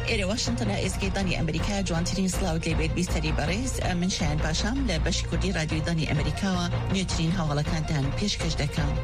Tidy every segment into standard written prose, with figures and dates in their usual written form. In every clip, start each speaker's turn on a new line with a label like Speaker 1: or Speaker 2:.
Speaker 1: إلى واشنطن إسكي ضاني أمريكا جوانترين سلاود لبيت بيستري باريس من شان باشام لبش كردي راديو ضاني أمريكا نيوترين هاولا كانتان بيشكش دكا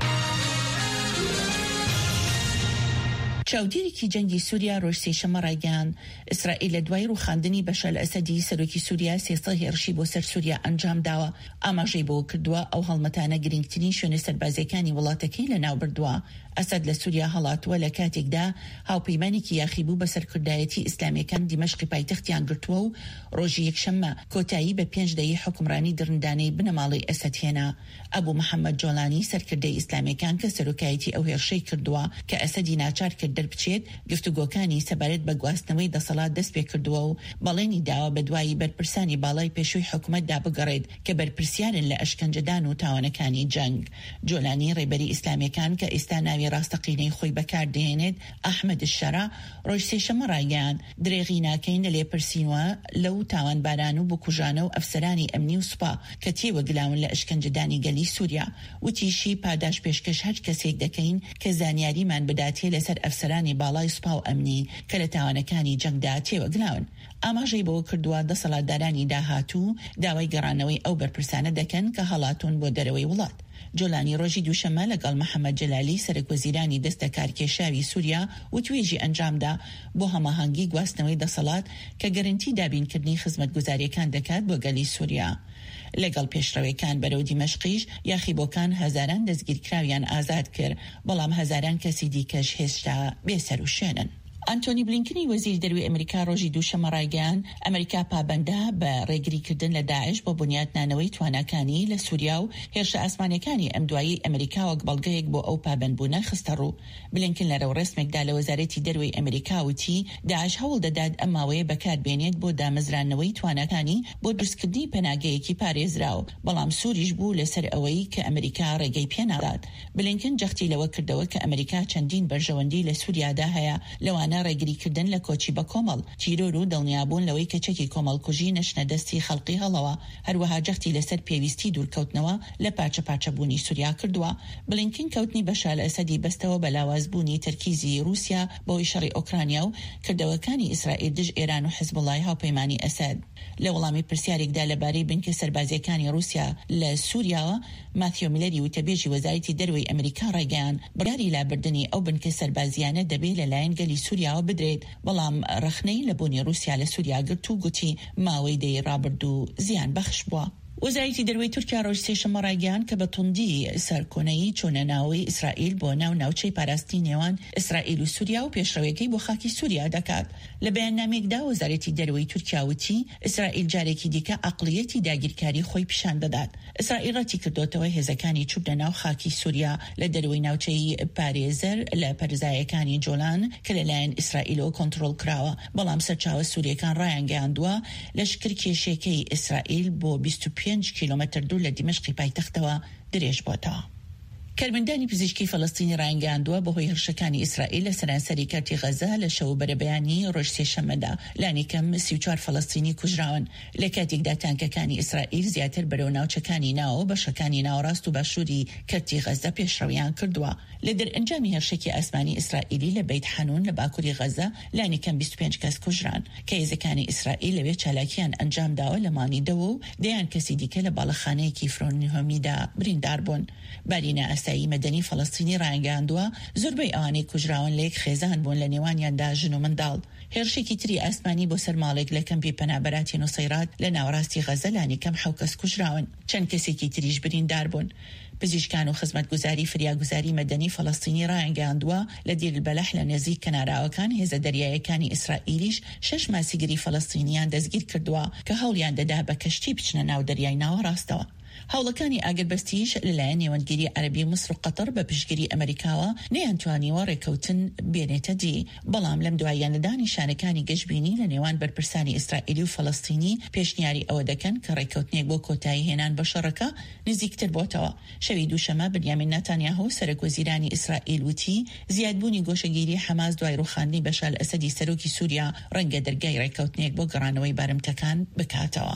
Speaker 1: چاودێرێکی جەنگی سووریا ڕۆژ سێشەمە ڕایگەیاند ئیسرائیل لە دوای ڕووخاندنی بەشار ئەسەدی سەرۆکی سووریا 300 هێرشی بۆ سەر سووریا ئەنجام داوە ئاماژەی بۆ کردووە ئەو هەڵمەتانە گرنگترین شوێنە سەربازیەکانی وڵاتەکەی لە ناو بردووە. ئەسەد لە سووریا هەڵاتووە لە کاتێکدا هاوپەیمانێکی یاخیبوو بە سەرکردایەتی ئیسلامیەکان دیمەشقی پایتەختیان گرتووە و ڕۆژی یەکشەممە کۆتایی بە 5 دەیە حکمڕانی درندانەی بنەماڵی ئەسەد هێنا. ئەبوو محەممەد جۆڵانی سەرکردەی ئیسلامیەکان کە سەرۆکایەتی ئەو هێرشەی کردووە کە ئەسەدی ناچار کرد دەربچێت گفتوگۆکانی سەبارەت بە گواستنەوەی دەسەڵات دەست پێ کردووە و بەڵێنی داوە بە دوایی بەرپرسانی باڵای پێشووی حکومەتدا بگەڕێت کە بەرپرسیارن لە ئەشکەنجەدان و تاوانەکانی جەنگ. جۆلانی ڕێبەری ئیسلامیەکان کە ئێستا ناوی ڕاستەقینەی خۆی بەکاردێنێت ئەحمەد الشەرا ڕۆژ سێشەمە ڕایگەیاند درێغی ناکەین لە لێپرسینەوە لەو تاوانباران و بکوژانە و ئەفسەرانی ئەمنی و سوپا کە تێوەگلاون لە ئەشکەنجەدانی گەلی سووریا. وتیشی پاداش پێشکەش هەر کەسێک دەکەین کە زانیاریمان بداتێ لەسەر ئەفسەرانی باڵای سوپا و ئەمنی کە لە تاوانەکانی جەنگدا تێوەگلاون. ئاماژەی بۆ کردووە دەسەڵاتدارانی داهاتوو داوای گەڕانەوەی ئەو بەرپرسانە دەکەن کە هەڵاتون بۆ دەرەوەی وڵات. جۆلانی ڕۆژی دووشەمە لەگەڵ محەممەد جەلالی سەرۆکوەزیرانی دەستە کارکێشاوی سووریا و توێژی ئەنجامدا بۆ هەماهەنگی گواستنەوەی دەسەڵات کە گەرنتی دابینکردنی خزمەتگوزاریەکان دەکات بۆ گەلی سووریا. لەگەڵ پێشڕەوەکان بەرەو دیمەشقیش یاخیبۆکان هەزاران دەستگیرکراویان ئازاد کرد بەڵام هەزاران کەسی دیکەش هێشتا بێسەر و شوێنن. ئەنتۆنی بلینکنی وەزیر دەروی ئەمریکا ڕۆژی دووشەمە ڕایگەیاند ئەمریکا پابەندە بە ڕێگریکردن لە داعش بۆ بنیاتنانەوەی تواناکانی لە سووریا و هێرشە ئاسمانیەکانی ئەم دوایی ئەمریکا وەک بەڵگەیەک بۆ ئەو پابەندبوونە خستە ڕوو. بلینکن لەرەو ڕسمێکدا لە وەزارەتی دەروی ئەمریکا وتی داعش هەوڵ دەدات ئەم ماوەیە بەکاربێنێت بۆ دامەزرانەوەی تواناکانی بۆ دروستکردنی پەناگەیەکی پارێزراوە بەڵام سووریش بوو لەسەر ئەوەی کە ئەمریکا ڕێگەی پێنادات. بلینکن جەختی لەوە کردەوە کە ئەمریکا چەندین بەرژەوەندی لە سووریادا هەیە لەوانە ڕێگریکردن لە کۆچی بە کۆمەڵ تیرۆر و دڵنیابوون لەوەی کە چەکی کۆمەڵکوژی نەشنە دەستی خەڵقی هەڵەوە هەروەها جەختی لەسەر پێویستی دوورکەوتنەوە لە پارچە پارچەبوونی سووریا کردووە. بلینکن کەوتنی بەشار ئەسەدی بەستەوە بە لاوازبوونی تەرکیزی رووسیا بۆی شەڕی ئۆکرانیا و کردەوەکانی ئیسرائیل دژ ئێران و حیزبوڵای هاوپەیمانی ئەسەد. لە وەڵامی پرسیارێکدا لەبارەی بنکە سەربازیەکانی رووسیا لە سووریاوە ماتیۆ میلەری وتەبێژی وەزارەتی دەروی ئەمریکا ڕایگەیاند بڕیاری لابردنی ئەو بنکە سەربازیانە دەبێت لەلایەن گەلی سووریاوە بدرێت بەڵام ڕخنەی لە بوونی رووسیا لە سووریا گرت و گوتی ماوەی دەی ڕابرد و زیان بەخش بووە. وەزارەتی دەروی تورکیا ڕۆژ سێشەمە ڕایگەیاند کە بە توندی سەرکۆنەیی چۆنەناوی ئیسرائیل بۆ ناوچەی پاراستی نێوان ئیسرائیل و سووریا و پێشڕەوەکەی بۆ خاکی سووریا دەکات. لە بەیاننامێکدا وەزارەتی دەروی تورکیا وتی ئیسرائیل جارێکی دیکە عەقڵیەتی داگیرکاری خۆی پیشان دەدات. ئیسرائیل ڕەتی کردوتەوە هێزەکانی چوب لە ناو خاکی سووریا لە دەروی ناوچەی پارێزەر لە پەرزایەکانی جۆلان کە لەلایەن ئیسرائیلەوە کۆنتڕۆڵ کراوە بەڵام سەرچاوە سووریەکان ڕایانگەیاندووە لەشکر کێشەکەی ئیسرائیل بۆ 25 کیلۆمەتر دوور لە دیمەشقی پایتەختەوە درێژ بۆتەوە. کارمەندانی پزیشکی فەڵەستینی ڕایانگەیاندووە بەهۆی هێرشەکانی ئیسرائیل لە سەرانسەری کەرتی غەزە لە شەو بەرەبەیانی ڕۆژ سێشەممەدا لانی کەم 34 فەڵەستینی کوژراون لە کاتێکدا تانکەکانی ئیسرائیل زیاتر بەرەو ناوچەکانی ناوە بەشەکانی ناوەڕاست و باشووری کەرتی غەزە پێشڕەویان کردووە. لە دەرئەنجامی هێرشێکی ئاسمانی ئیسرائیلی لە بەیت حەنون لە باکووری غەزە لانی کەم 25 کەس کوژران کە هێزەکانی ئیسرائیل لەوێ چالاکیان ئەنجام داوە لە مانیدەوە و دەیان کەسی دیکە لە باڵەخانەیەکی فرۆنیهۆمیدا بریندار بوون. بارینە ئاسایی مەدەنی فەڵەستینی ڕایانگەیاندووە زۆربەی ئەوانەی کوژراون لە یەک خێزان بوون لە نێوانیاندا ژن و منداڵ. هێرشێکی تری ئاسمانی بۆ سەر ماڵێک لە کەمپی پەنابەراتی نوسەیرات لە ناوەڕاستی غەزە لانی کەم 7 کەس کوژراون چەند کەسێکی تریش بریندار بوون. پزیشکان و خزمەتگوزاری فریاگوزاری مەدەنی فەڵەستینی ڕایانگەیاندووە لە دیر البەلەح لە نێزیک کەناراوەکان هێزە دەریایەکانی ئیسرائیلیش 6 ماسیگری فەڵەستینیان دەستگیر کردووە کە هەوڵیان دەدا بە کەشتی بچنە ناو دەریای ناوەڕاستەوە. هەوڵەکانی ئاگربەستیش لەلایەن نێوەندگیری عەرەبی مسر و قەتەر بە پشتگیری ئەمریکاوە نەیانتوانیوە ڕێکەوتن بێنێتە دی بەڵام لەم دواییانەدا نیشانەکانی گەشتبینی لە نێوان بەرپرسانی ئیسرائیلی و فەڵەستینی پێشنیاری ئەوە دەکەن کە ڕێکەوتنێک بۆ کۆتایی هێنان بە شەڕەکە نزیکتر بۆتەوە. شەوی دووشەمە بنیامین نەتانیاهو سەرۆکوەزیرانی ئیسرائیل وتی زیادبوونی گۆشەگیری حەماس دوای ڕووخاندنی بەشار ئەسەدی سەرۆکی سووریا ڕەنگە دەرگای ڕێکەوتنێک بۆ گەڕانەوەی بارمتەکان بکاتەوە.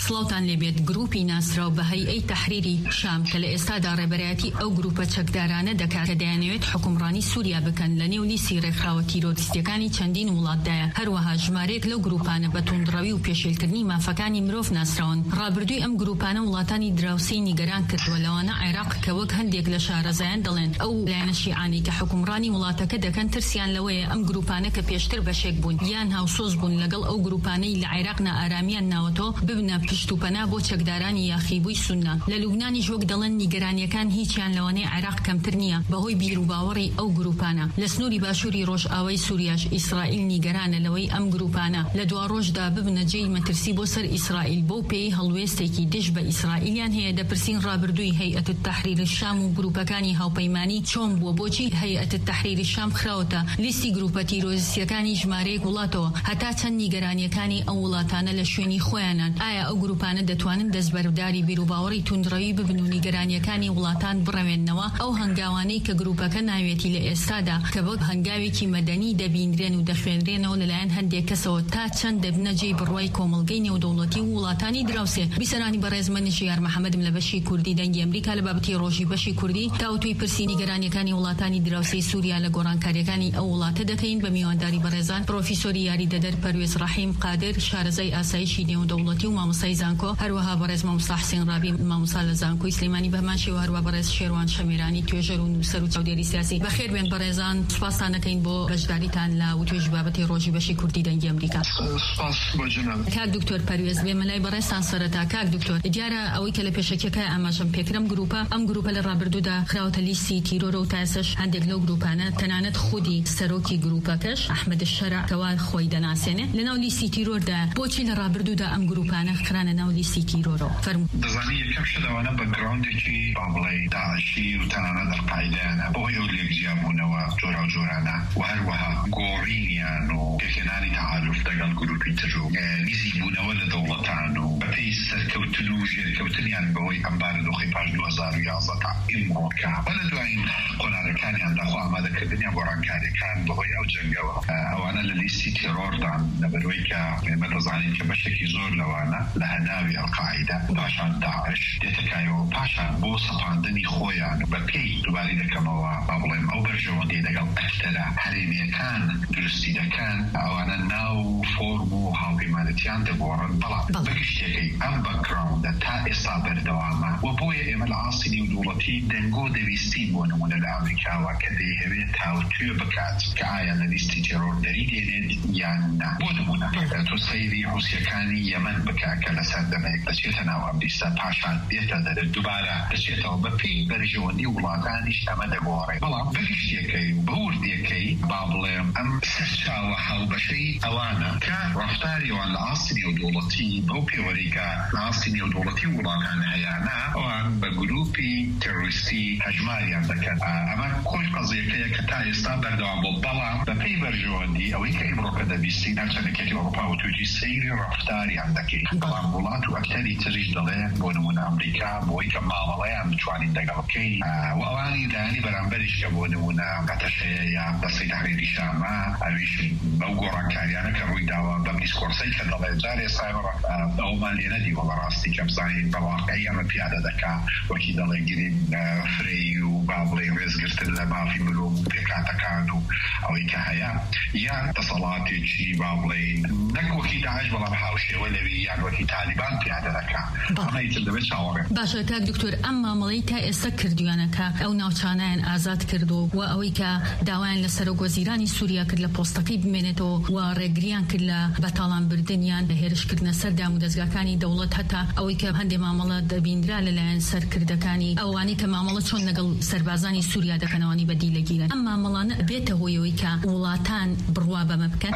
Speaker 2: سڵاوتان لێبێت گروپی ناسراو بە هەیئەی تەحریری شام کە لە ئێستادا ڕێبەرایەتی ئەو گروپە چەکدارانە دەکات کە دەیانەوێت حکومڕانی سووریا بکەن لە نێو لیستی ڕێکخراوە تیرۆریستیەکانی چەندین وڵاتدایە. هەروەها ژمارەیەک لەو گروپانە بە توندڕەوی و پێشێلکردنی مافەکانی مرۆڤ ناسراون. ڕابردووی ئەم گروپانە وڵاتانی دراوسەی نیگەران کردووە لەوانە عێراق کە وەک هەندێک لە شارەزایان دەڵێن ئەو لایەنە شیعانی کە حکومڕانی وڵاتەکە دەکەن ترسیان لەوەیە ئەم گروپانە کە پێشتر بەشێک بوون یان هاوسۆز بوون لەگەڵ ئەو گروپانەی لە عێراق نائارامیان ناوەتەوە ببنە پشت و پەنا بۆ چەکدارانی یاخیبووی سوننا. لە لوبنانیش وەک دەڵێن نیگەرانیەکان هیچیان لەوانەی عێراق کەمتر نییە بەهۆی بیر و باوەڕی ئەو گروپانە. لە سنووری باشووری ڕۆژئاوای سووریاش ئیسرائیل نیگەرانە لەوەی ئەم گروپانە لە دوا ڕۆژدا ببنە جێی مەترسی بۆ سەر ئیسرائیل بۆ پێی هەڵوێستێکی دژ بە ئیسرائیلیان هەیە. دەپرسین ڕابردووی هەیئەت التەحریر الشام و گروپەکانی هاوپەیمانی چۆن بووە، بۆچی هەیئەت التەحریر الشام خراوەتە لیستی گروپە تیرۆریستیەکانی ژمارەیەک وڵاتەوە هەتا چەند نیگەرانیەکانی ئەو وڵاتانە لە شوێنی خۆیانان. ئایا ئەو گروپانە دەتوانن دەستبەرداری بیر و باوەڕی توندڕەوی ببن و نیگەرانیەکانی وڵاتان بڕەوێننەوە؟ ئەو هەنگاوانەی کە گروپەکە ناوێتی لە ئێستادا کە بۆ هەنگاوێکی مەدەنی دەبینرێن و دەخوێنرێنەوە لەلایەن هەندێک کەسەوە تا چەند دەبنە جێی بڕوای کۆمەڵگەی نێودەوڵەتی و وڵاتانی دراوسێ. بیسەرانی بەڕێز منیژیار محەممەدم لە بەشی کوردی دەنگی ئەمریکا لە بابەتی ڕۆژی بەشی کوردی تاوتوی پرسی نیگەرانیەکانی وڵاتانی دراوسەی سووریا لە گۆڕانکاریەکانی ئەو وڵاتە دەکەین بە میوانداری بەڕێزان پرۆفیسۆری یاریدەدەر پەروێز ڕەحیم قادر شارەزای ئاسایشی نێودەوڵەتی و مامۆستای زانکۆ، هەروەها بەڕێز مامۆستا حسین ڕابی مامۆستا لە زانکۆی سلێمانی بەهمانشی و هەروە بەڕێز شێروان شەمیرانی توێژەر و نووسەر و چاودێری سیاسی. بەخێر بێن بەڕێزان، سوپاسان دەکەین بۆ بەشداریتان لە وتوێژی بابەتی ڕۆژی بەشی کوردی دەنگی ئەمریکا.
Speaker 3: سپاس بۆ جناب.
Speaker 2: کاک دکتۆر پەروێز بێ مەلای بەڕێزتان سەرەتا. کاک دکتۆر، دیارە ئەوەی کە لە پێشەکەکە ئاماژەم پێکرم گروپە ئەم گروپە لە ڕابردوودا خراوەتە لیستی تیرۆرە و تاسەش هەندێک لەو گروپانە تەنانەت خودی سەرۆکی گروپەکەش ئەحمەد الشەرع کەوا خۆی دەناسێنێ لە ناو لیستی تیرۆردا. بۆچی لە ڕابردوودا ئەم گروپانە خرانە ناو لیستی تیرۆرە؟ فەرموو.
Speaker 3: دەزانی یەکەم شەداوانە بەگراوندێکی با بڵێ داعشی و تەنانەت دەرقاعیدەیانە بۆی ئەو لێکجیابوونەوە جۆرا و جۆرانە و هەروەها گۆڕینیان و پێکهێنانی تەحالوف لەگەڵ گروپی تر و نزیکبوونەوە لە دەوڵەتان و بەپێی سەرکەوتن و ژێرکەوتنیان بەهۆی ئەمبارە دۆخی پاش 2011 تا ئیمڕۆکە و لە دوایین قۆنارەکانیان داخوا ئامادەکردنیان گۆڕانکاریەکان بەهۆی ئەو جەنگەوە ئەوانە لە لیستی تێرۆردان لەبەرەوەی کە ئێمە دەزانین کە بەشێکی زۆر لەوانە لە هەناوی ئەڵقاعیدە پاشان داعش دێتەکایەوە پاشان بۆ سەپاندنی خۆیان بەپێی دووباری دەکەمەوە با بڵێم ئەو بەرژەوەندی لەگەڵ ئەکتەرە هەرێمیەکان درستی دەکەن ئەوانە ناو فۆرم و هاوپەیمانەتیان دەگۆڕن. بەڵام بەگشتێکی ئەم بەکراوندە تا ئێستا بەردەوامە و بۆیە ئێمە لە ئاسی نێودووڵەتی دەنگۆ دەویستین بۆ نمونە لە ئەمریکاوە کە دەیهەوێت تاوتوێ بکات کە ئایا لە لیستی تێرۆر دەری دێنێت یان نا. بۆ نمونە تۆ سەیری حوسیەکانی یەمەن بکە کە لە سەردەمەیەک دەچێتە ناو ئەم لیستە پاشان دێتە دەرە دووبارە دەچێتەوە بەپێی بەرژەوەندی وڵاتانیش ئەمە دەگۆڕێ. بەڵام بەگشتێکەی و بەوردێکەی با بڵێم ئەم سەرچاوە هەڵبەشەی ئەوانە کە ڕەفتاریەوان لە ئاسی نێودووڵەتی بەو پێوەریکە لە ئاسی نێودووڵەتی وڵاتان هەیەنا ئەوان بە گروپی تێڕۆریستی هەژماریان دەکەن. ئەمە کۆی قەزیەکەیە کە تا ئێستا بەردەوام بوو. بەڵام بەپێی بەرژەوەندی ئەوەی کە ئیمڕۆکە دەبیستین هەرچەندێکی ئەوروپا و توێژی سەیری ڕەفتاریان دەکەین. بەڵام وڵات و ئەکتەری تریش دەڵێن بۆ نمونە ئەمریکا بۆی کە مامەڵەیان بتوانین دەگەڵ بکەین و ئەوانی لایەنی بەرامبەریش کە بۆ نمونە قەتەشەیە یا دەستەی تەحریری شامە ئەویش بەو گۆڕانکاریانە کە ڕووی داوە بەم دیسکۆرسەی کە دەڵێ جارێ سایبڕ ئەومان لێ نەدی وەڵە ڕاستی کە بزانین بەواقعی ئەمە پیادە دەکا وەکی دەڵێ گرین فرێی و با بڵێ ڕێزگرتن لە مافی مرۆڤ و پێکاتەکان و ئەوەی کە هەیە یان دەسەڵاتێکی با بڵێ نەک وەکی داعش بەڵام هاوشێوە لەوی یان وەکی تالیبان پیادە دەکا. ئەمەیتر دەبێت چاوەڕێ.
Speaker 2: باشە کاک دکتۆر، ئەم مامەڵەی تا ئێستا کردویانەکە ئەو ناوچانایان ئازاد کردو و ئەوەی کە داوایان لە سەرۆکوەزیرانی سووریا کرد لە پۆستەکەی بمێنێتەوە و ڕێگریان کرد لە بەتاڵان بردنیان لە هێرشکردنە سەر دام و دەستگاکانی دەوڵەت هەتا ئەوەی کە هەندێک مامەڵە دەبیندرا لەلایەن سەرکردەکانی ئەوانەی کە مامەڵە چۆن لەگەڵ سەربازانی سووریا دەکەنەوەنی بەدی لەگیرن. ئەم مامەڵانە بێتە هۆیەوەی کە وڵاتان بڕوا بەمە بکەن.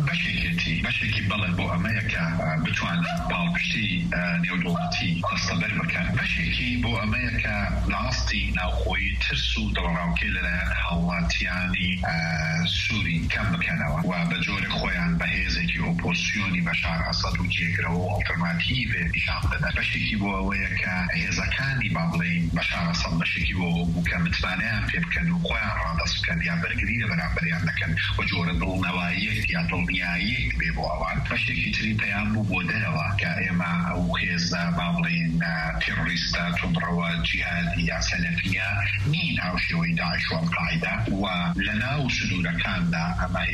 Speaker 3: بەشێکی بەڵێ بۆ ئەمەیە کە بتوانن باڵپشتی نێودووڵەتی دەستەبەر بکەن. بەشێکی بۆ ئەمەیە کە لە ئاستی ناوخۆیی ترس و دڵڕاوکێ لەلایەن هاوڵاتیانی سووری کەم بکەنەوە و بە جۆرە خۆیان بەهێزێکی ئۆپۆزیسیۆنی بەشار ئەسەد و جێگرەوە و ئەڵتەرناتیڤێ نیشان بدەن. بەشێکی بۆ ئەوەیە کە هێزەکانی با بڵێن بەشار ئەسەد 100% بشكي وكان متمانعين في بكانوا قوان رادس كان يعبر قليل برابريان لكن وجور النوايات يا دنيايات بيبو أوان بشكي تريد يامو بودروا كإما أو خيزة بابلين تيروريستا تضروا جهادية سلفية مين أو شوي داعش والقاعدة ولنا وسدود كان دا أما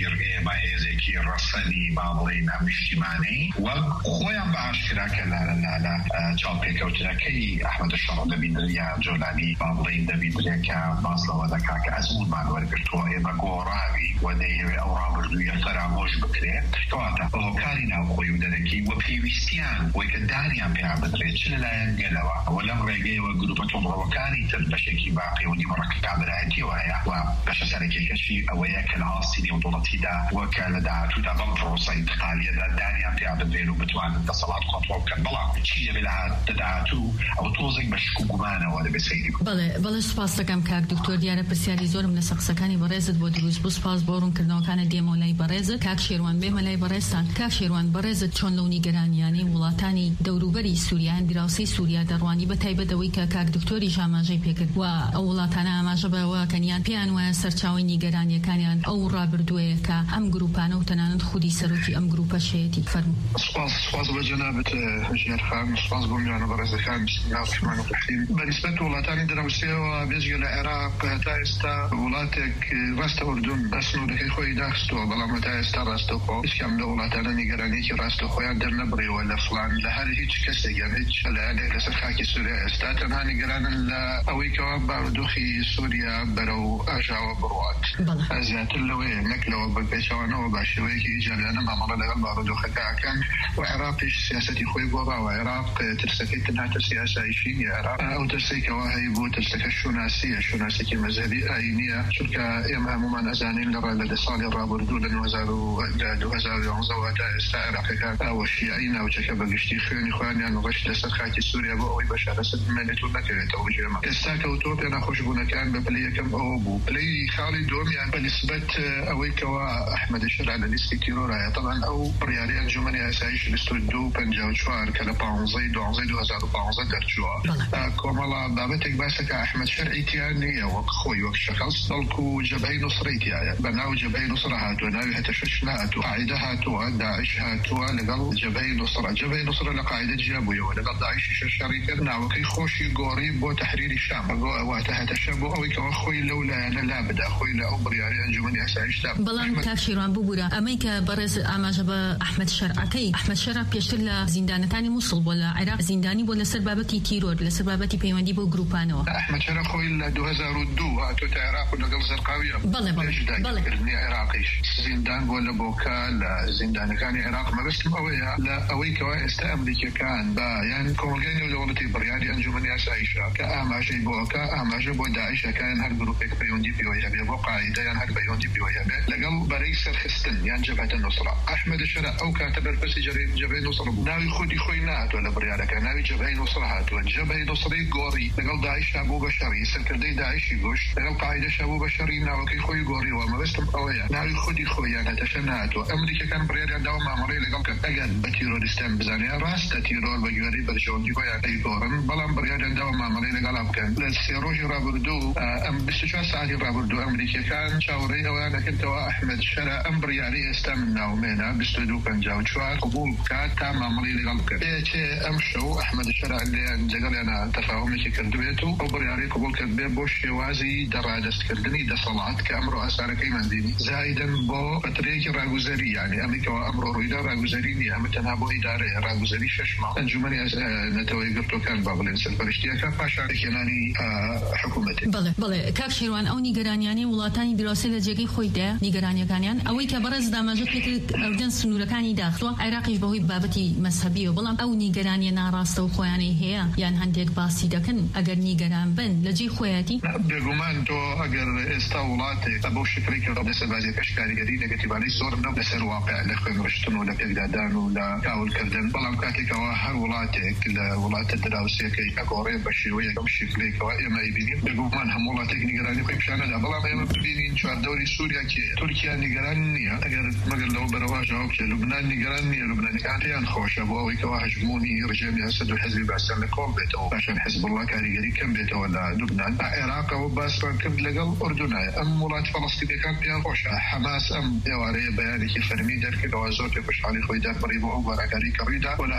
Speaker 3: هيزي كير رسلي بابلين اجتماعي وخويا بعشرة لا جابك وتركي أحمد الشرع دبيدريا جولاني بابلين دبيدريا باصلا وذكا كأزمون مع الورقرتوا إما قوراوي وديه أورام ردوية فراموش بكري كواتا وهو كارينا وخوي ودركي وبيوستيان ويكدانيان بيعبدري شللا ينقلوا ولم ريقي وقلوبتهم روكاني تلبشكي باقي ودي مركب عبراتي وهي وبشا سالكي كشي أوياك العاصيني وطولتي دا وكال دعاتو دا بمفرو صيد قالية دا دانيان بيعبدري وبتوان التصالات خطوة كان بلا شيء بلها تدعاتو أو توزق بشكو قمانا ولا بسيدكم
Speaker 2: بله سپاس دەکەم کاک دکتۆر دیارە پرسیاری زۆرم لە سەقسەکانی بەڕێزت بۆ دروست بوو سپاس بۆ ڕوونکردنەوەکانە دێمە لای بەڕێزت کاک شێروان بێمە لای بەڕێزتان کاک شێروان بەڕێزت چۆن لەو نیگەرانیانەی وڵاتانی دەوروبەری سووریان دراوسەی سووریا دەڕوانی بە تایبەتەوەی کە کاک دکتۆری ئاماژەی پێکرد و ئەو وڵاتانە ئاماژە بەوە کەنیان پێیان وایە سەرچاوی نیگەرانیەکانیان ئەو ڕابردووەیە کە ئەم گروپانە و تەنانەت خودی سەرۆکی ئەم گروپە شەیەتی فەرموو
Speaker 4: سپاس بە جەنابەت ژیار خان سپاس بۆ میوانە بەڕێزەکان بسم الله الرحمن الرحیم بەنسبەت وڵاتانی دراوسێەوە بێجگە لە عێراق هەتا ئێستا وڵاتێک ڕاستە ئوردون ئەسنوودەکەی خۆی داخستووە بەڵام هەتا ئێستا ڕاستەوخۆ هیچکام لە وڵاتانە نیگەرانیەکی ڕاستەخۆیان دەرنەبڕیەوە لە فڵان لە هەر هیچ کەسێک یان هیچ لایەنێک لەسەر خاکی سووریا ئێستا تەنها نیگەرانن لە ئەوەی کەوا بارودۆخی سووریا بەرەو ئاژاوە بڕوات زیاتر لەوەیە نەک لەوە بەپێچەوانەوە بە شێوەیەکی ئیجابیانە مامەڵە لەگەڵ بارودۆخەکە ئەکەن و عێراقیش سیاسەتی خۆی گۆڕاوە عێراق ترسەکەی تەنها ترسی ئاسایشی نیە عێراق ئەو ترسێکەوە هەیە بۆ ترسەکە شوناسیەکی مەذهبی ئاینیە چونکە ئێمە هەمومان ئەزانین لە 10 ساڵی ڕابردوو لە 2011 تا ئێستا عێراقیەکان ئەوە شیعی ناوچەکە بەگشتی خوێنی خۆیان ڕەشت لەسەر خاکی سووریا بۆ ئەوەی بەشار ئەسەد بمێنێت و نەکەوێتەوە ژێمە ئێستا کەوتۆ پێ نەخۆشبوونەکان بە پلەی یەکەم ئەوە بوو پلەی خاڵی دووەمیان بەنسبەت ئەوەی کەوا ئەحمەد شەرع لە لیستی تیرۆرایە طبعا ئەو بڕیاری ئەنجومەنی ئاسایش 2254 کە لە 15/12/2015 دەرچووە کۆمەڵە بابەتێک باسەکە ئەحمەد شەرعی تیان نییە وەک خۆی وەک شەخص بەڵکو جەبهەی نوسڕەی تایە بەناو جەبهەی نوسڕە هاتووە ناوی هەتە شەش نهاتوو قاعدە هاتووە داعش هاتووە لەگەڵ جەبهەی نوسڕە لە قاعدە جیا بوویەوە لەگەڵ داعشی شەڕی کرد ناوەکەی خۆشی گۆڕی بۆ تەحریری شام واتە هەتەشە بۆ ئەوەی کەەوە خۆی لەو لایەنە لا بدا خۆی لە ئەو بڕیاری ئەنجومەنی ئاسایشدا
Speaker 2: بەڵام کاک شێروان ببوورە ئەمەی کە بەڕێز ئاماژە بە ئەحمەد شەرعەکەی ئەحمەد شەرع پێشتر لە زیندانەکانی مووسڵ بۆ لە عێراق زیندانی بۆ لەسەر بابەتی تیرۆر لەسەر بابەتی پەیوەندی بۆ گروپانەوە
Speaker 4: ئەحمەد شەرع خۆی لە 2002 هاتوۆتە عێراق و لەگەڵ زەرقاویە بەڵێ عێراقیش زیندان بۆ لە بۆکە لە زیندانەکانی عێراق مەبەستم ئەوەیە لە ئەوەی کەوا ئێستا ئەمریکیەکان بە یان کۆمەلگای نێودەوڵەتی بڕیاری ئەنجومەنی ئاسایشە کە ئاماژەی بۆکە ئاماژە بۆ داعشەکان هەر گروپێک پەیوەندی پێوەی هەبێ بۆ قاعدە یان هەر پەیوەندی پێوەی هەبێ لەگەڵ بەرەی سەرخستن یان جەبهەتە نوسڕە ئەحمەد شەرع ئەو کاتە بەرپرسی جەبهەی نوسڕە بوو ناوی خۆی نهاتووە لە بڕیارەکە ناوی جەبهەی نوسڕە هاتووە جەبهەی نوسڕی گۆڕی لەگەڵ داعشا بوو بە شەڕی سەرکردەی داعشی گۆشت لەگەڵ قاعدەشا بوو بە شەڕی ناوەکەی خۆی گۆڕیوە مەبەستم ئەوەیە ناوی خۆی یان هەتەشە نهاتووە ئەمریکەکان بڕیاریان داوە مامەڵەی لەگەڵ کرد ئەگەر بە تیرۆریستان بزانیان ڕاستە تیرۆر بە گوێرەی بەرژەوەندی خۆیان ئەیگۆڕن بەڵام بڕیاریان داوە مامەڵەی لەگەڵا بکەن لە 3 ڕۆژی ڕابردوو ئەم 24 ساعتی ڕابردوو ئەمریکیەکان چاوەڕێی ئەویان دەکردەوە ئەحمەد شەرع ئەم بڕیاری ئێستا من ناومێنە 22/54 قبول بکات تا مامەڵەی لەگەڵ بکەن چێ ئەم شەو ئەحمەد شەرع لەگەڵیانە تەفاهومێکی کردوێت و ئەو بڕیاری قبول کرد بێ بۆ شێوازی دەڕادەستکردنی دەسەڵات کە ئەمڕۆ ئاسارەکەی مندینی زایدن بۆ فترەیەکی ڕاگوزەری یعنی ئەمریکەوە ئەمڕۆ ڕوویدا ڕاگوزەری نیە ئەمە تەنها بۆ ئیدارەیە ڕاگوزەری 6 ماڵ ئەنجومەنی نەتەوەی گرتوەکان با بڵێن سەرپەرشتیەکە پاشان هێنانی حکوومەتی
Speaker 2: بەڵێ کاک شێروان ئەو نیگەرانیانی وڵاتانی دراوسێ لە جێگەی خۆیدا نیگەرانیەکانیان ئەوەی کە بەڕێز داماژە پێکرد ئەودەن سنوورەکانی داخستووە عێراقیش بەهۆی بابەتی مەسهەبیەوە بەڵام ئەو نیگەرانیە ناڕاستە و خۆیانەی هەیە یان هەندێک باسی دەکەن ئەگەر نیگەران بن لە جێی خۆیەتی
Speaker 4: بێگومان تۆ ئەگەر ئێستا وڵاتێک بەو شکلی کە لەسەر بازیەکەش کاریگەری نەگەتیڤانەی زۆر نە لەسەر واقع لە خوێنڕشتن و لە پێکدادان و لە کاولکردن بەڵام کاتێکەوە هەر وڵاتێک لە وڵاتە دراوسێکەی ئەگۆڕێ بە شێوەیە ئەم شکلێکەوە ئێمە ئیبینین بێگومان هەموو وڵاتێک نیگەرانی خۆی پیشانەدا بەڵام ئێمە ببینین چواردەوری سووریا کێیە تورکیا نیگەران نییە ئەگەر مەگەر لەو بەرەوا ژاو بکێ لوبنان نیگەران نییە لوبنانیەکان تیان خۆشە بۆ ئەوەی کەوا هەژمونی ڕژێمی ئەسەد و حەزبی باسان لە کۆڵ بێتەوە پاشان حزب الله کاریگەری کەم بێتەوە لە لوبنان عێراق و باسمان کرد لەگەڵ ئوردونە ئەم وڵات فەڵەستینیەکان پێیان خۆشە حەماس ئەم ئێوارەیە بەیانێکی فەرمی دەرکردەوە زۆر پێشحاڵی خۆی دەربڕی بۆ ئەو بەراگەری کەڕیدا و لە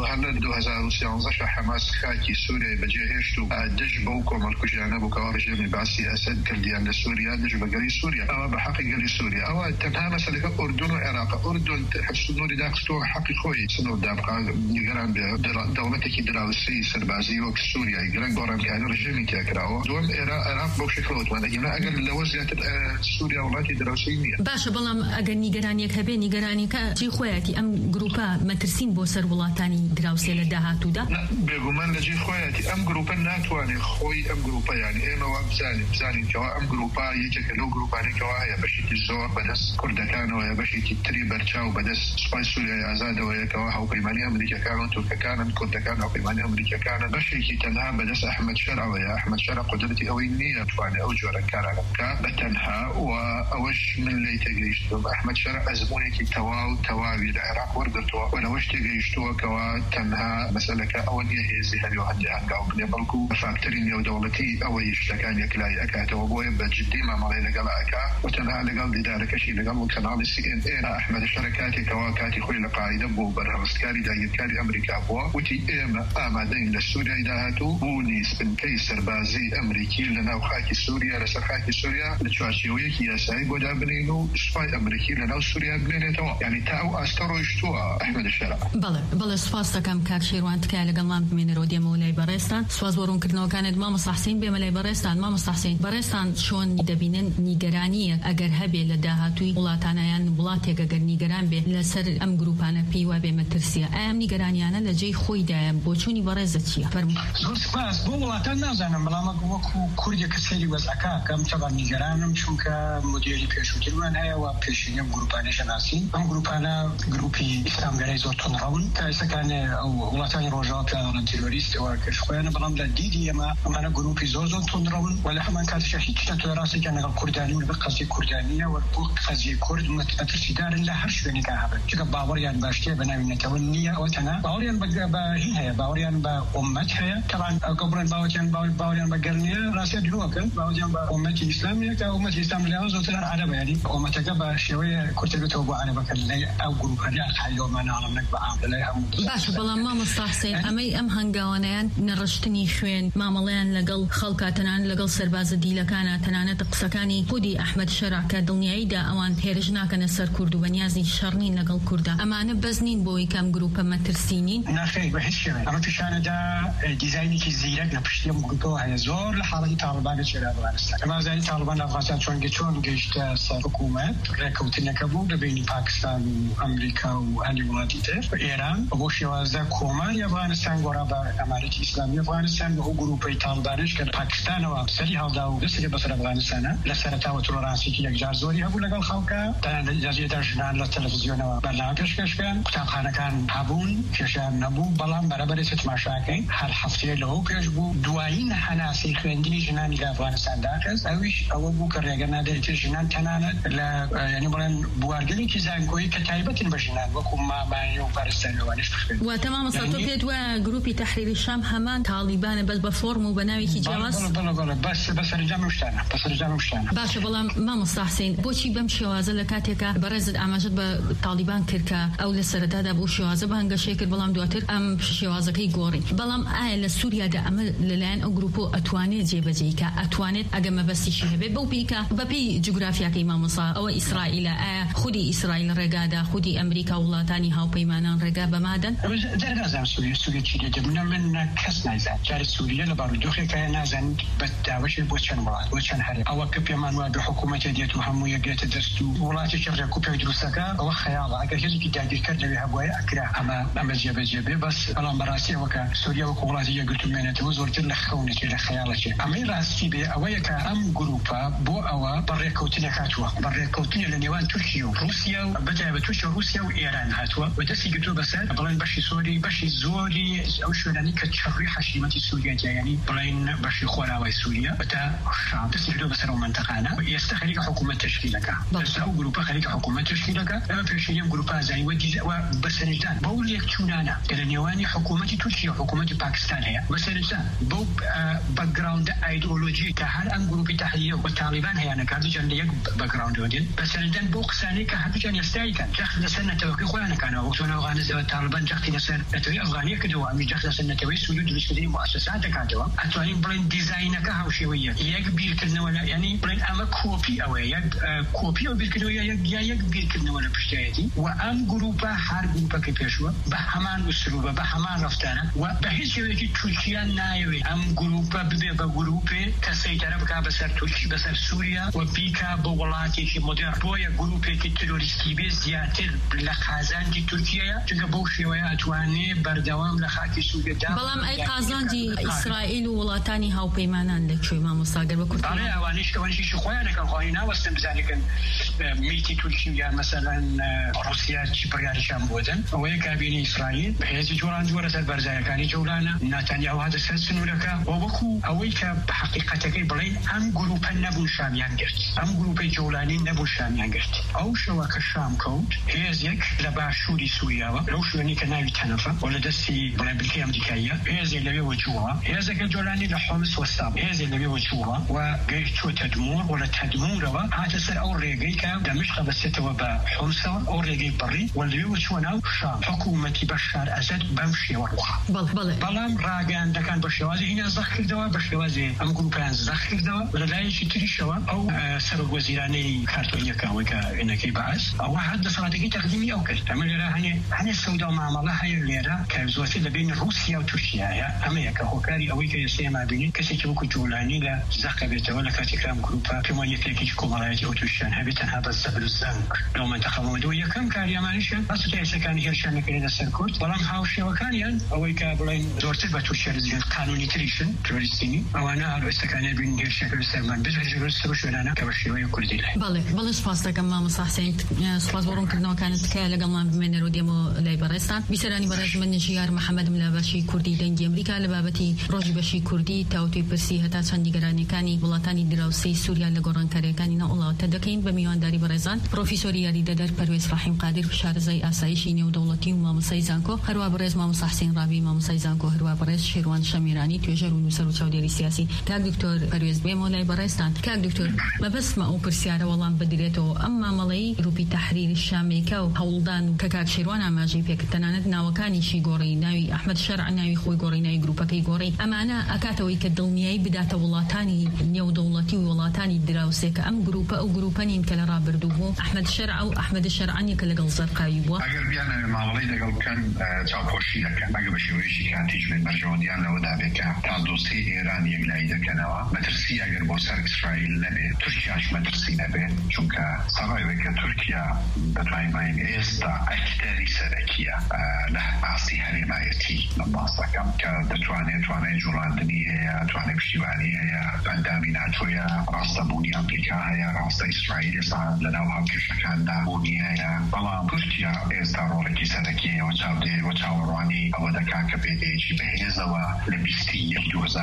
Speaker 4: 2013 حەماس خاکی سووریای بەجێهێشت و دژ بەو کۆمەڵکوژیانە بووکەوە ڕژێمی باسی ئەسەد کردیان لە سووریا دژ بەگەری سووریا ئەوە بە حەقی گەلی سووریا ئەوە تەنها مەسەلەکە ئوردون و عێراق ئوردون سنووری داخستەوە حەقی خۆی سنوور دابقا نیگەران بێ دەوڵەتێکی دراوسی سەربازی وەک سووریای گرنگ گۆڕانکاری ڕژێمی تێکراوە دووەم عێراق بەو شکلەوە توانێت ئەگەر لەوە زیاتر سووریا وڵاتی دراوسی نییە
Speaker 2: باشە بەڵام ئەگەر نیگەرانیەک هەبێ نیگەرانیەکە چی خۆیەتی ئەم گروپە مەترسین بۆ سەر وڵاتانی دراوسێ لە داهاتوودا
Speaker 4: بێگومان لە جێ خۆیەتی ئەم گروپە ناتوانێت خۆی ئەم گروپە یانی ئێمەوە بزانین کەوا ئەم گروپە یەکێکە لەو گروپانێکەوە هەیە بەشێکی زۆر بەدەست کوردەکانەوە هەیە بەشێکی تری بەرچاو بەدەست سوپای سووریای ئازادەوەیەکەوە هاوپەیمانی ئەمریکەکانن تورکەکانن کوردەکان هاوپەیمانی ئەمریکەکانن بەشێکی تەنها بەدەست ئەحمەد شەرعەوەیە ئەحمەد شەرع قودرەتی ئەوەی نییە توانێت ئەو جۆرە کارانە بکات بەتەنها و ئەوەش من لێی تێگەیشتووە ئەحمەد شەرع ئەزمونێکی تەواوی لە عێراق وەرگرتووە و لەوەش تێگەیشتووە کەوا تەنها مەسەلەکە ئەوە نییە هێزی هەریەوە هەندێک هەنگاو بنێ بەڵکو فاکتەری نێودەوڵەتی ئەوەی شتەکان یەکلای ئەکاتەوە بۆیە بەجددی مامەڵەی لەگەڵ ئەکا و تەنها لەگەڵ دیدارەکەشی لەگەڵ کەناڵی CNN ئەحمەد شەرع کاتێکەوە کاتی خۆی لە قاعدە بۆ بەرهەڵستکاری داگیرکاری ئەمریکا بووە وتی ئێمە ئامادەین لە سووریای داهاتوو بوونی سپنکەی سەربازی ئەمریکی لە ناو خاکی سووریا لەسەر خاکی سووریا لە چوارچێوەیەکی یاسایی بۆ دابنین و سوپای ئەمریکی لە ناو سووریا بنێنێتەوە یعنی تا ئەو ئاستە ڕۆیشتووە ئەحمەد شەرع
Speaker 2: بەڵێ سوپاس دەکەم کاک شێروان تکایە لەگەڵمان بمێنەرەوە دێمەوە لای بەڕێستان سوپاس بۆ ڕوونکردنەوەکانت مامۆستا حوسێن بێمە لای بەڕێستان مامۆستا حوسێن بەڕێستان چۆن دەبینن نیگەرانیە ئەگەر هەبێ لە داهاتووی وڵاتانەیان وڵاتێک ئەگەر نیگەران بێ لەسەر ئەم گروپانە پێی وا بێ مەترسیە ئەم نیگەرانیانە لە جێی خۆیدایە بۆ چوونی بەڕێزە چییە
Speaker 5: زۆر سپاس بۆ وڵاتان نازانم بەڵام وەکو کوردێکە سەیری وەزعەکە کەم تەبان نیگەرانم چونکە مدیری پێشووترمان هەیە و پێشینە گروپانە شەناسین ئەم گروپانە گروپی ئیسلامگەرەی زۆر تونڕەون کە ئێستاکانێ ئەو وڵاتانی ڕۆژاوا پێڵەن تیرۆریست ئەوە کەشخۆیانە بەڵام لە دیدی ئەمانە گروپی زۆر تونڕەون و لە هەمان کاتیشە هیچ شتێک ڕاستێکیان لەگەڵ کوردانی و لەگەڵ قەزیە کوردانیە و بۆ قەزیە کورد مەترسیدارن لە هەر شوێنێکا هەبن چونکە باوەڕیان باشترە بە ناوی نەتەوە نییە ئەوە تەنها باوەڕیان بە هین هەیە باوەڕیان بە ئومەت هەیە تەڵان ئەوکە بڕێن باوەڕیان بە گەرنیە ڕاستیە درووەکەن باوەڕیان بە ئومەتی ئیسلامیە کە ئومەتی ئیسلام لەوە زۆرتر عەرەبە یعنی ئومەتەکە بە شێوەیە کورتەبێتەوە بۆ عەرەبەکە لای ئەو گروپانە عەقایدەوە ناڵم بە عام لای هەموو
Speaker 2: باشە بەڵام مامۆستا حوسێن ئەمەی ئەم هەنگاوانەیان نەڕشتنی خوێن مامەڵەیان لەگەڵ خەڵکا تەنان لەگەڵ سەربازە دیلەکانە تەنانەت قسەکانی خودی ئەحمەد شەرع کە دڵنیاییدا ئەوان هێرش ناکەنە سەر کورد و بەنیازی شەڕنین لەگەڵ کووردا ئەمانە بەزنین بۆی کەم گروپە مەترسینین
Speaker 5: ناخێر بە هیچ شێوەیە ئەمە پیشانەدا دیزاینێکی زیرەک لە پشتی ئەم گروپەوە هەیە زۆر لە حاڵەتی تاڵیبانە چێرا ئەفغانستان ئەمە زانی تاڵیبان لە ئەفغانستان چۆن گەیشتە سەر حکوومەت ڕێکەوتنەکە بوو لە بینی پاکستان و ئەمریکا و هەندی وڵاتی تر ئێران بۆ شێوازە کۆماری ئەفغانستان گۆڕا بە ئەمارەتی ئیسلامی ئەفغانستان بە ئەو گروپەی تاڵیبانش کە پاکستانەوە سەری هەڵدا و دەستێ بەسەر ئەفغانستانە لە سەرەتاوە تۆلەرانسێکی یەکجار زۆری هەبوو لەگەڵ خەڵکە دەجێتە ژنان لە تەلەڤیزیۆنەوە بەرنامە پێشکەشکەن قوتابخانەکان هەبوون کێشیان نەبوو بەڵام بەرەبەرێت تماشاکەین هەر هەفتەیە لەوە پێش بوو دوایین هەناسی خوێندنی ژنانی لە ئەفغانستان داکەس ئەویش ئەوە بوو کە ڕێگە نادێت ژنان تەنانەت لە ینی بڵێن بوارگەرێکی زانکۆیی کە تایبەتن بە ژنان وەکو مامانی و پارێستانیەوانش بخوێن
Speaker 2: واتە مامۆستا تۆ پێت وایە گروپی تەحریری شام هەمان تاڵیبانە بەس بە فۆرم و بە ناوێکی جیاواز
Speaker 5: بەسەرنجام شتانە
Speaker 2: باشە بەڵام مامۆستا حوسێن بۆچی بەم شێوازە لە کاتێکە بەڕێزت ئاماژەت بە تاڵیبان کرد کە ئەو لە سەرەتادا بۆ شێوازە بە هەنگەشەی کرد بەڵام دواتر ئەم شێوازەکەی گۆڕی بەڵام ئایا لە سووریادا ئەمە لەلایەن ئەو گروپۆ ئەتوانێت جێبەجێیکە ئەتوانێت ئەگە مەبەستیشی هەبێت بەو پیکە بەپێی جوگرافیاکەی مامۆستا ئەوە ئیسرائیلە ئایا خودی ئیسرائیل ڕێگادا خودی ئەمریکا وڵاتانی هاوپەیمانان ڕێگا بەمادەن
Speaker 5: دەرگازان سووریا چی دێت من کەس نایزان جارە سووریا لە بارودۆخێکە نازان بە داوەشی بۆ چەند وڵات بۆ چەند هەرێ ئەوە کە پێمان وایە بە حکوومەتە دێت و هەموو یەکێتە دەست و وڵاتێکی ڕێکوپێ دروستەکە ئەوە خەیاڵە ئەگەر هێزێکی داگیرکرد لەوێ هەبوایە ئەکرا ئەمە جێبەجێ بێ بەس بەڵام بەڕاستی ئەوەکە سووریا وەکو وڵاتی یەکگرتوومێنێتەوە زۆرتر لە خەونێکی لە خەیاڵەکێ ئەمەی ڕاستی بێ ئەوەیە کە ئەم گروپە بۆ ئەوە بەڕێکەوتنێک هاتووە بەڕێکەوتنی لە نێوان تورکیا و رووسیا و بەتایبەت تورکیا و رووسیا و ئێران هاتووە و دەستی گرتووە بەسەر بڵێن بەشی سۆری بەشی زۆری ئەو شوێنانی کە چڕی حەشیمەتی سووریا جایانی بڵێن بەشی خۆراوای سووریا بەتا شام دەستی گرتووە بەسەر ئەو منتەقانە و ئێستا خەریکە حکوومەت تشکیلەکە ئێستا ئەو گروپە خەریکە حکوومەت تشکیلەکە ئەمە پێشەنگی گروپە ئازاییوە بەسەرنجدان بەو لێکچوونانە کە لە نێوانی حکوومەتی تورکیا و حکوومەتی پاکستان هەیە بەسەرنج افغانستان بو باك جراوند ايديولوژي كهر ام جروب تحرير والطالبان هي انا كادو جن يك باك جراوند ودين بس عندن بو قساني كهر جن يستايكن جخ سنه توكي خونا كان وقتنا افغانستان الطالبان جختي نسن توي افغانيه كدو ام جخ سنه توي سولو دبسدي مؤسسات كادو اتوين بلين ديزاين كهو شويه يك بيل كنا ولا يعني بلين ام كوبي او يك كوبي او بيل كدو يك بيل كنا ولا بشتايتي وام جروب هر جروب كيفشوا بهمان اسلوب بهمان رفتانه وبهيج شويه تركيا نايوي ام جروب بجروب كسيطره بك بسر تركيا بسر سوريا وبيكا بولاتي في مدير بويا جروب كتروريستي بزياتر لخازان دي تركيا تلقى بوشيويا اتواني بردوام لخاكي سوريا
Speaker 2: بلام اي قازان دي اسرائيل وولاتاني هاو بيمانان لك ما مصاقر بكرت
Speaker 5: طالع اوانيش كوانشي خويا كان خوينا واستمزاني كان ميتي تركيا مثلا روسيا تشبريا شام بودن ويكا بين اسرائيل بحيث جوران جورة البرزايا كان جولانا نتنياهو هذا السنة لك وبكو اويكا بحقيقتك بلين ام جروب نبو شاميان قرت ام جروب جولاني نبو شاميان قرت او شوك الشام كود هيزيك لباشوري سوريا لو شوني كناوي تنفا ولا دسي بلين بالكي امريكايا هيزي اللي بيوجوها هيزيك الجولاني لحومس والسام هيزي اللي بيوجوها وقيتو تدمور ولا تدمور هاتسر او ريقيكا دمشق بستوى بحومسا او ريقي بري واللي بيوجونا شام حكومة بشار أسد بمشي وروحا بلام راجان ده كان بشوازي هنا زخر دوا بشوازي أم قلوا كان زخر دوا ولا لا يشي تريشوا أو سبب وزيراني كارتونيا كاويكا إنك يبعث أو واحد استراتيجي تقديمي أو كذا تعمل لها هني السوداء معاملة هاي الليرة كزواتي بين روسيا وتركيا يا أمريكا هوكاري أويكا يسمى بيني كسيتوكو جولاني لا زخر بيته ولا كاتيكام جروبا كما يفيكي كومالايتي وتوشان هبيتن هذا السبب الزنك لو ما انتخبوا مدوية كم كاريا مانيشان أصلا كان هيرشان كده السركوت بلام هاوشي وكانيان أويكا بلين زورت بتوشر زين قانوني تريشن توريستيني أو أنا هذا استكاني بين هيرشان السرمان بس هيرشان السروش ولا كبشي ويكل دي
Speaker 2: بله سپاس كم مصح سين سپاس برون كنا كانت كلا قمنا بمن روديمو ليبرستان بيسراني برز من شيار محمد ملابشي كردي دنج أمريكا لبابتي روج بشي كردي تاوتي برسي هتا سندي جراني كاني ولاتاني دراوسي سوريا لجوران كاري كاني نقول تدكين بميان داري برزان بروفيسوري ياري ددر برويس رحيم قادر شهر زي أسايشيني ودولتي وما مسيزانكو هروا برز ما مصحسين رابي ما مسيزانكو هروا برز شيروان شميراني توجر ونسرو تشاوديري سياسي كاك دكتور برويس بيمو ليبرستان كاك دكتور ما بس ما أوبر سيارة والله بدريته أما ملي روبي تحرير الشامي كاو هولدان كاك شيروان ما جي فيك تناندنا وكاني شي غوري ناوي أحمد شرع ناوي خوي غوري ناوي جروبا كي غوري أما أنا أكاتوي كدلمياي بداته والله تاني نيو دولتي والله تاني دراوسك أم جروبا أو جروباني يمكن رابردوه أحمد شرع أو أحمد الشرعني كلا قلصر قايبوا
Speaker 3: أجر بيانا ما ولي دقل كان تعبوشي لك أجر بشويشي كان تيجي من مرجعونيان لو دابك تعدوسي إيران يقلعي دكنوا مدرسي أجر بوسر إسرائيل نبي تركياش مدرسي نبي چونك صراحة تركيا بتوانين إستا أكتري سركيا له عصي حمايتي نباسا كم كدتواني جولاندني هي تواني بشيواني هي عندامي ناتويا راستا بوني أمريكا هي راستا إسرائيل صعب لنوها كشكان دابوني هي بلا تركيا إستا رولكي سركيا وتاوراني أو دكا كبيديشي بهيزوا لبستي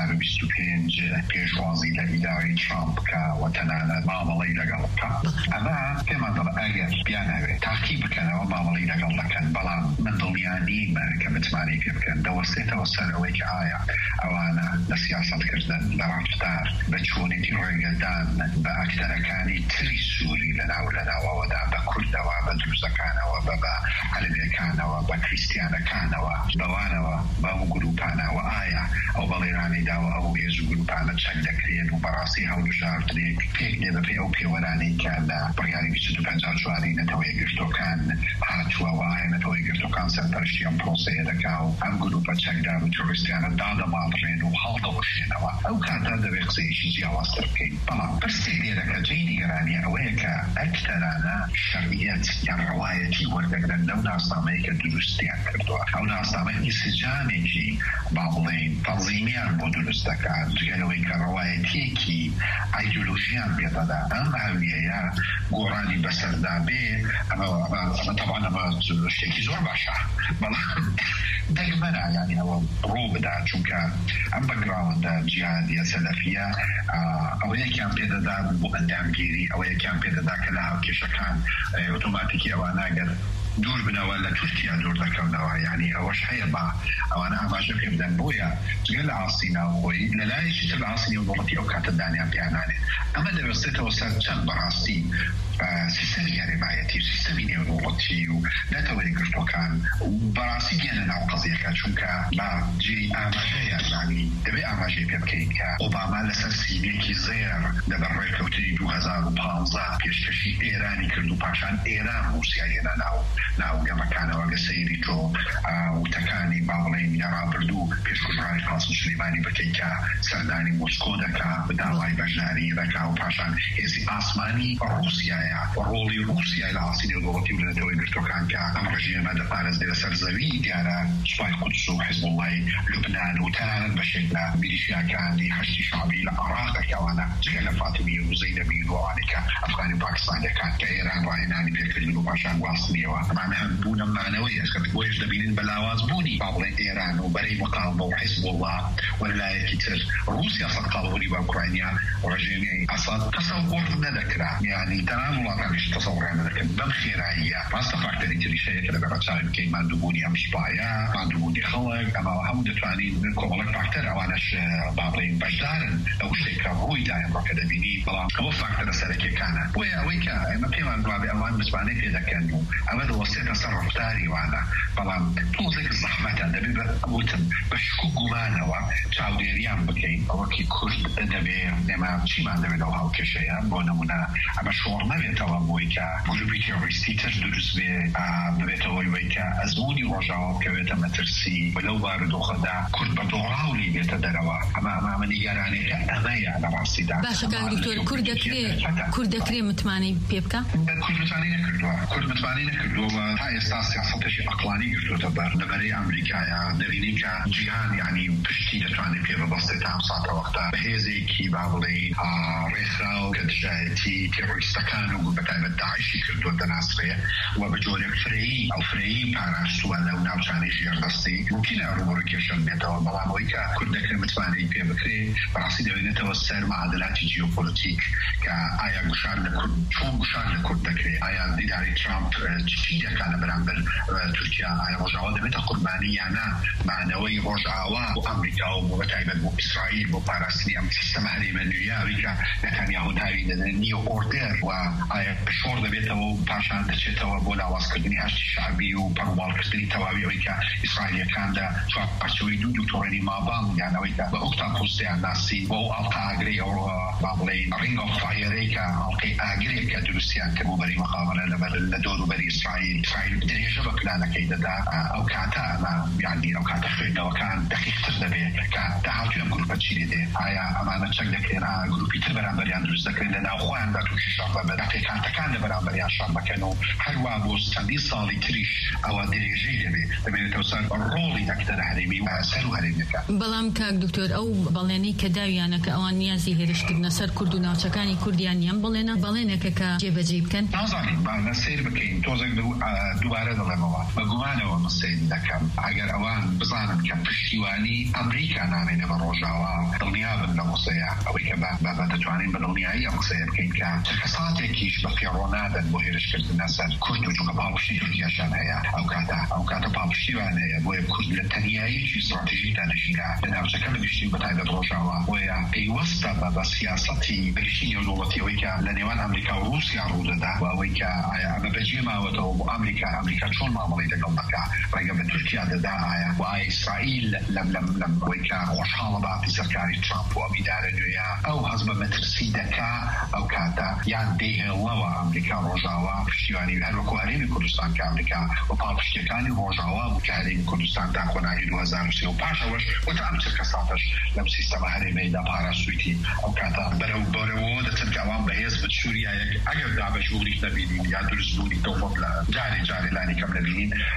Speaker 3: 2025 بيشوازي لإداري ترامب كوتنانا معاملي لقلقا أما كما دل أجر بيانه تحقيب كان ومعاملي لقلقا بلا من دلياني ما كمتماني كان دوستي توسر أويك آية أوانا لسياسة كردن لرفتار بتشوني تيروي قلدان بأكثر كاني تري سوري لنا وودا بكرد وبدرزة كان وبابا علبية كان وبكريستيانا كان وبوانا وبوغروبانا وآية أو بليراني داو أو يزو جروبانا تشاكدكريا وبراسي هاو دشارتني كيك نيبا في أوكي وراني كان برياني بيستو بنزال شواني نتوي قرتو كان هاتوا وآية نتوي قرتو كان سنترشيان بروسي دكاو أم جروبا تشاكدا وتورستيانا دادا ماطرين وحالدا وشينوا أو كان دادا بيقصي شيجي واستركين بلا برسي ديرك جيني غراني أويكا أكترانا شرعيات يعني روايتي وردقنا لو ناستاميك درستيان كردوا أو ناستاميك سجاميكي بعضين تنظيميان بودرستكان جانويكا روايتيكي ايديولوجيان بيضادا أما هوية قراني بسردابي أما طبعا أما شيكي زور باشا بلا دقمنا يعني هو روبدا چونك أم باكراوند جهادية سلفية أو يكيان بيضادا بو أندام جيري أو يكيان بيضادا كلها كشكان اوتوماتيكي أو أنا قد دوور بنەوە لە تورکیا دوور دەکەونەوە یعنی ئەوەش هەیە بە ئەوانە ئاماژە پێ بدەن بۆیە جگە لە ئاستی ناوخۆی لەلایەکی تر لە ئاستی نێودەوڵەتی ئەو کاتە دانیان پیانانێت ئەمە دەبێتێتەوە سەر چەند بەڕاستی سیستەمی یاریبایەتی سیستەمی نێودەوڵەتی و نەتەوەری گرتوەکان بەڕاستی گەنە ناو قەزیەکە چونکە بە جێی ئاماژەیە زانی دەبێت ئاماژەی پێ بکەین کە ئۆباما لەسەر سینێکی زێر لەبەر ڕێکەوتنی 2015 پێشکەشی ئێرانی کرد و پاشان ئێران رووسیای هێنا ناو گەمەکانەوە گە سەیری تۆ وتەکانی با بڵێن ڕابردوو پێشکوژڕانی قاسم سلەیمانی بکەی کە سەردانی مۆسکۆ دەکا بەداوای بەشداری دەکا و پاشان هێزی ئاسمانی رووسیایە ڕۆڵی رووسیای لە ئاستی نێودەوڵەتی و لەنەوەی گرتوەکان کە ئەم ڕژیمە دەپارێزێ لەسەر زەوی دیارە سوپای قودس و حیزب الله لوبنان و تەنانەت بەشێک لە میلیشیاکانی هەشتی شعبی لە عێراق دەکەوانە جگە لە فاتمی و زەینەبی و ئەوانەی کە ئەفغانی و پاکستانیەکان کە ئێران ڕاهێنانی پێکردن و پاشان گواستنیەوە ئەمانە هەم بوونە مانەوەی ئەسکە بۆیش دەبینن بە لاوازبوونی با بڵێن ئێران و بەرەی مقاومە و حیزب الله وەلایەکی تر رووسیا سەد قاڵەوەری بە ئوکراینیا ڕژێمی ئەساد تەسەووڕ نەدەکرا یعنی تەنان وڵاتانیش تەسەووڕیان نەدەکرد بەم خێراییە ڕاستە فاکتەری تریشەیە کە لەبەر ڕەچاوی بکەین ماندووبوونی ئەم شپایە ماندووبوونی خەڵک ئەماوە هەموو دەتوانین کۆمەڵک فاکتەر ئەوانەش با بڵێن بەشدارن لەو شتێکە ڕووی دایم ڕۆکە دەبینی بەڵام ئەوە فاکتەرە سەرەکیەکانە بۆیە ئەوەی کە ئێمە پێمان وابێ ئەوان متمانەی پێ دەکەن و ئەوە دەوەستێتە سەر ڕەفتاری وانە بەڵام تۆزێک زەحمەتە دەبێت بەوتم بە شک و گومانەوە چاودێریان بکەین ئەوەکی کورد دەبێت نێمە چیمان دەبێت ئەو هاوکێشەیە بۆ نمونە ئەمە شۆڕ نەبێتەوە بۆی کە گروپی تێڕۆریستی تر دروست بێتەوەی وەی کە ئەزمموی ڕۆژاوە بکەوێتە مەترسی بەلەو بارودۆخەدا کورد بە دۆڕاولی بێتە دەرەوە ئەمە نیگەرانەیە ئەمەیە لە ڕاستیدا
Speaker 2: باشە دکتۆر کورد دەکرێت متمانەی پێ بکە
Speaker 3: کورد متمانەی نەکردووە تا ئێستا سیاسەتێکی عەقلانی گرتووەتە بەر لەبەرەی ئەمریکایە دەبینین کە جیهان یعنی پشتی دەتوانێت پێ ببەستێت تا ئەم ساتە وەختە بەهێزێکی با بڵێن ڕێکخراو کە دژایەتی تێڕۆریستەکان و بەتایبەت داعشی کردووە دەناسرێ و بە جۆرێک فرەیی پاراستووە لەو ناوچانەی ژێردەستی ممکنە ڕوبەڕووی کێشەم بێتەوە بەڵام ئەوەی کە کورد دەکرێت متمانەی پێ بکرێت بەڕاستی دەبێتەوە سەر معادلاتی جیۆپۆلیتیک کە ئایا گوشار لە کورد چۆن گوشار لە کورد دەکرێت ئایا دیداری ترامپ چی دەکات لە بەرامبەر تورکیا ئایا ڕۆژاوا دەبێتە قوربانی یانە معنەوەی ڕۆژاوا بۆ ئەمریکا و بەتایبەت بۆ ئیسرائیل بۆ پاراستنی ئەم سیستەمە هەرێمە نوێیاوی کە نەتانیاهو ناوی دەدەن نیو ئۆردەر و ئایا شۆڕ دەبێتەوە و پاشان دەچێتەوە بۆ لاوازکردنی هەشتی شعبی و پەروەڵکردنی تەواوی ئەوەی کە ئیسرائیلەکاندا چوارپارچەوەی دوو دکتۆرەنی مابام یانەوەی کە بە ئۆکتاپۆستیان ناسی بۆ ئەڵقە ئاگرەی ئەو با بڵێن ڕینگ ئۆف فایرەی کە ئەڵقەی ئاگرێک کە دروستیان کرد بۆ بەری مەقاومەرە لە دەوروبەری ئیسرائیل درێژە بە پلانەکەی دەدا ئەو کاتە یعنی ئەو کاتە خوێندنەوەکان دقیقتر دەبێت کە داهاتوی ئەم گروپە چی دێ ئایا ئەمانە چەک دەکرێن گروپی تر بەرامبەریان دروست دەکرێن لە ناوخۆیاندا تووشی شەڕ بە دەقیقاتەکان لە بەرامبەریان شەڕ بکەن و هەروە بۆ چەندی ساڵی تریش ئەوە درێژەی دەبێتەوە سەر ڕۆڵی دەکتەرە هەرێمی و سەر و هەرێمیەکە
Speaker 2: بەڵام کاک دکتۆر ئەو بەڵێنەی کە داویانە کە ئەوان نیازی هێرشکردنە سەر کورد و ناوچەکانی کوردیان یان بەڵێنێکە کە جێبەجێ بکەن
Speaker 3: نازانین لە سیر بکەین تۆزێک دووبارە دەڵێمەوە بە گومانەوە مەسەید دەکەم ئەگەر ئەوان بزانن کە پشتیوانی ئەمریکا نامێنە بە ڕۆژاوا دڵنیا بن لە قسەیە ئەوەی کە بە دەتوانین بە دڵنیایی ئەم قسەیە بکەین کە کەساتێکیش بە فێڕۆ نادەن بۆ هێرشکردنە سەر کورد و چونکە باوشی تورکیاشان هەیە ئەو کاتە باوشتیوان هەیە بۆیە کورد لە تەنیاییکی استراتیژی دانیشتگا لە ناوچەکە بەگشتی بەتایبەت ڕۆژاوا بۆیە پەیوەستە بە سیاسەتی بەگشتی نێودەوڵەتیەوەی کە لە نێوان ئەمریکا و رووسیا ڕوودەدا و ئەوەی کە ئایا ئەمە بەجێ ماوەتەوە بۆ ئەمریکا چۆن مامەڵەی لەگەڵ دەکا ڕێگە بە تورکیا دەدا ئایا و ئایا ئیسرائیل لەم ئەوەی کە خۆشحاڵە باتی سەرکاری ترامپ و ئەمیدارە نوێیە ئەو هەز بە مەترسی دەکا ئەو کاتە یان دەیهێڵەوە ئەمریکا ڕۆژاوا پشتیوانی هەروەکو هەرێمی کوردستان کە ئەمریکا و پاڵپشتیەکانی ڕۆژاوا بوو کە هەرێمی کوردستان تا کۆناغی 2030 و پاشەوەش وەتا ئەم چرکە ساتەش لەم سیستەمە هەرێمەیدا پاراستوویتی ئەو کاتە بەرەوە دەچن کە ئەوان بەهێز بە سووریایەک ئەگەر دابەشوریش نەبینین یا دروستبوونی تۆفۆک لە جارێ لانی کەم نەبینین هەرێمێک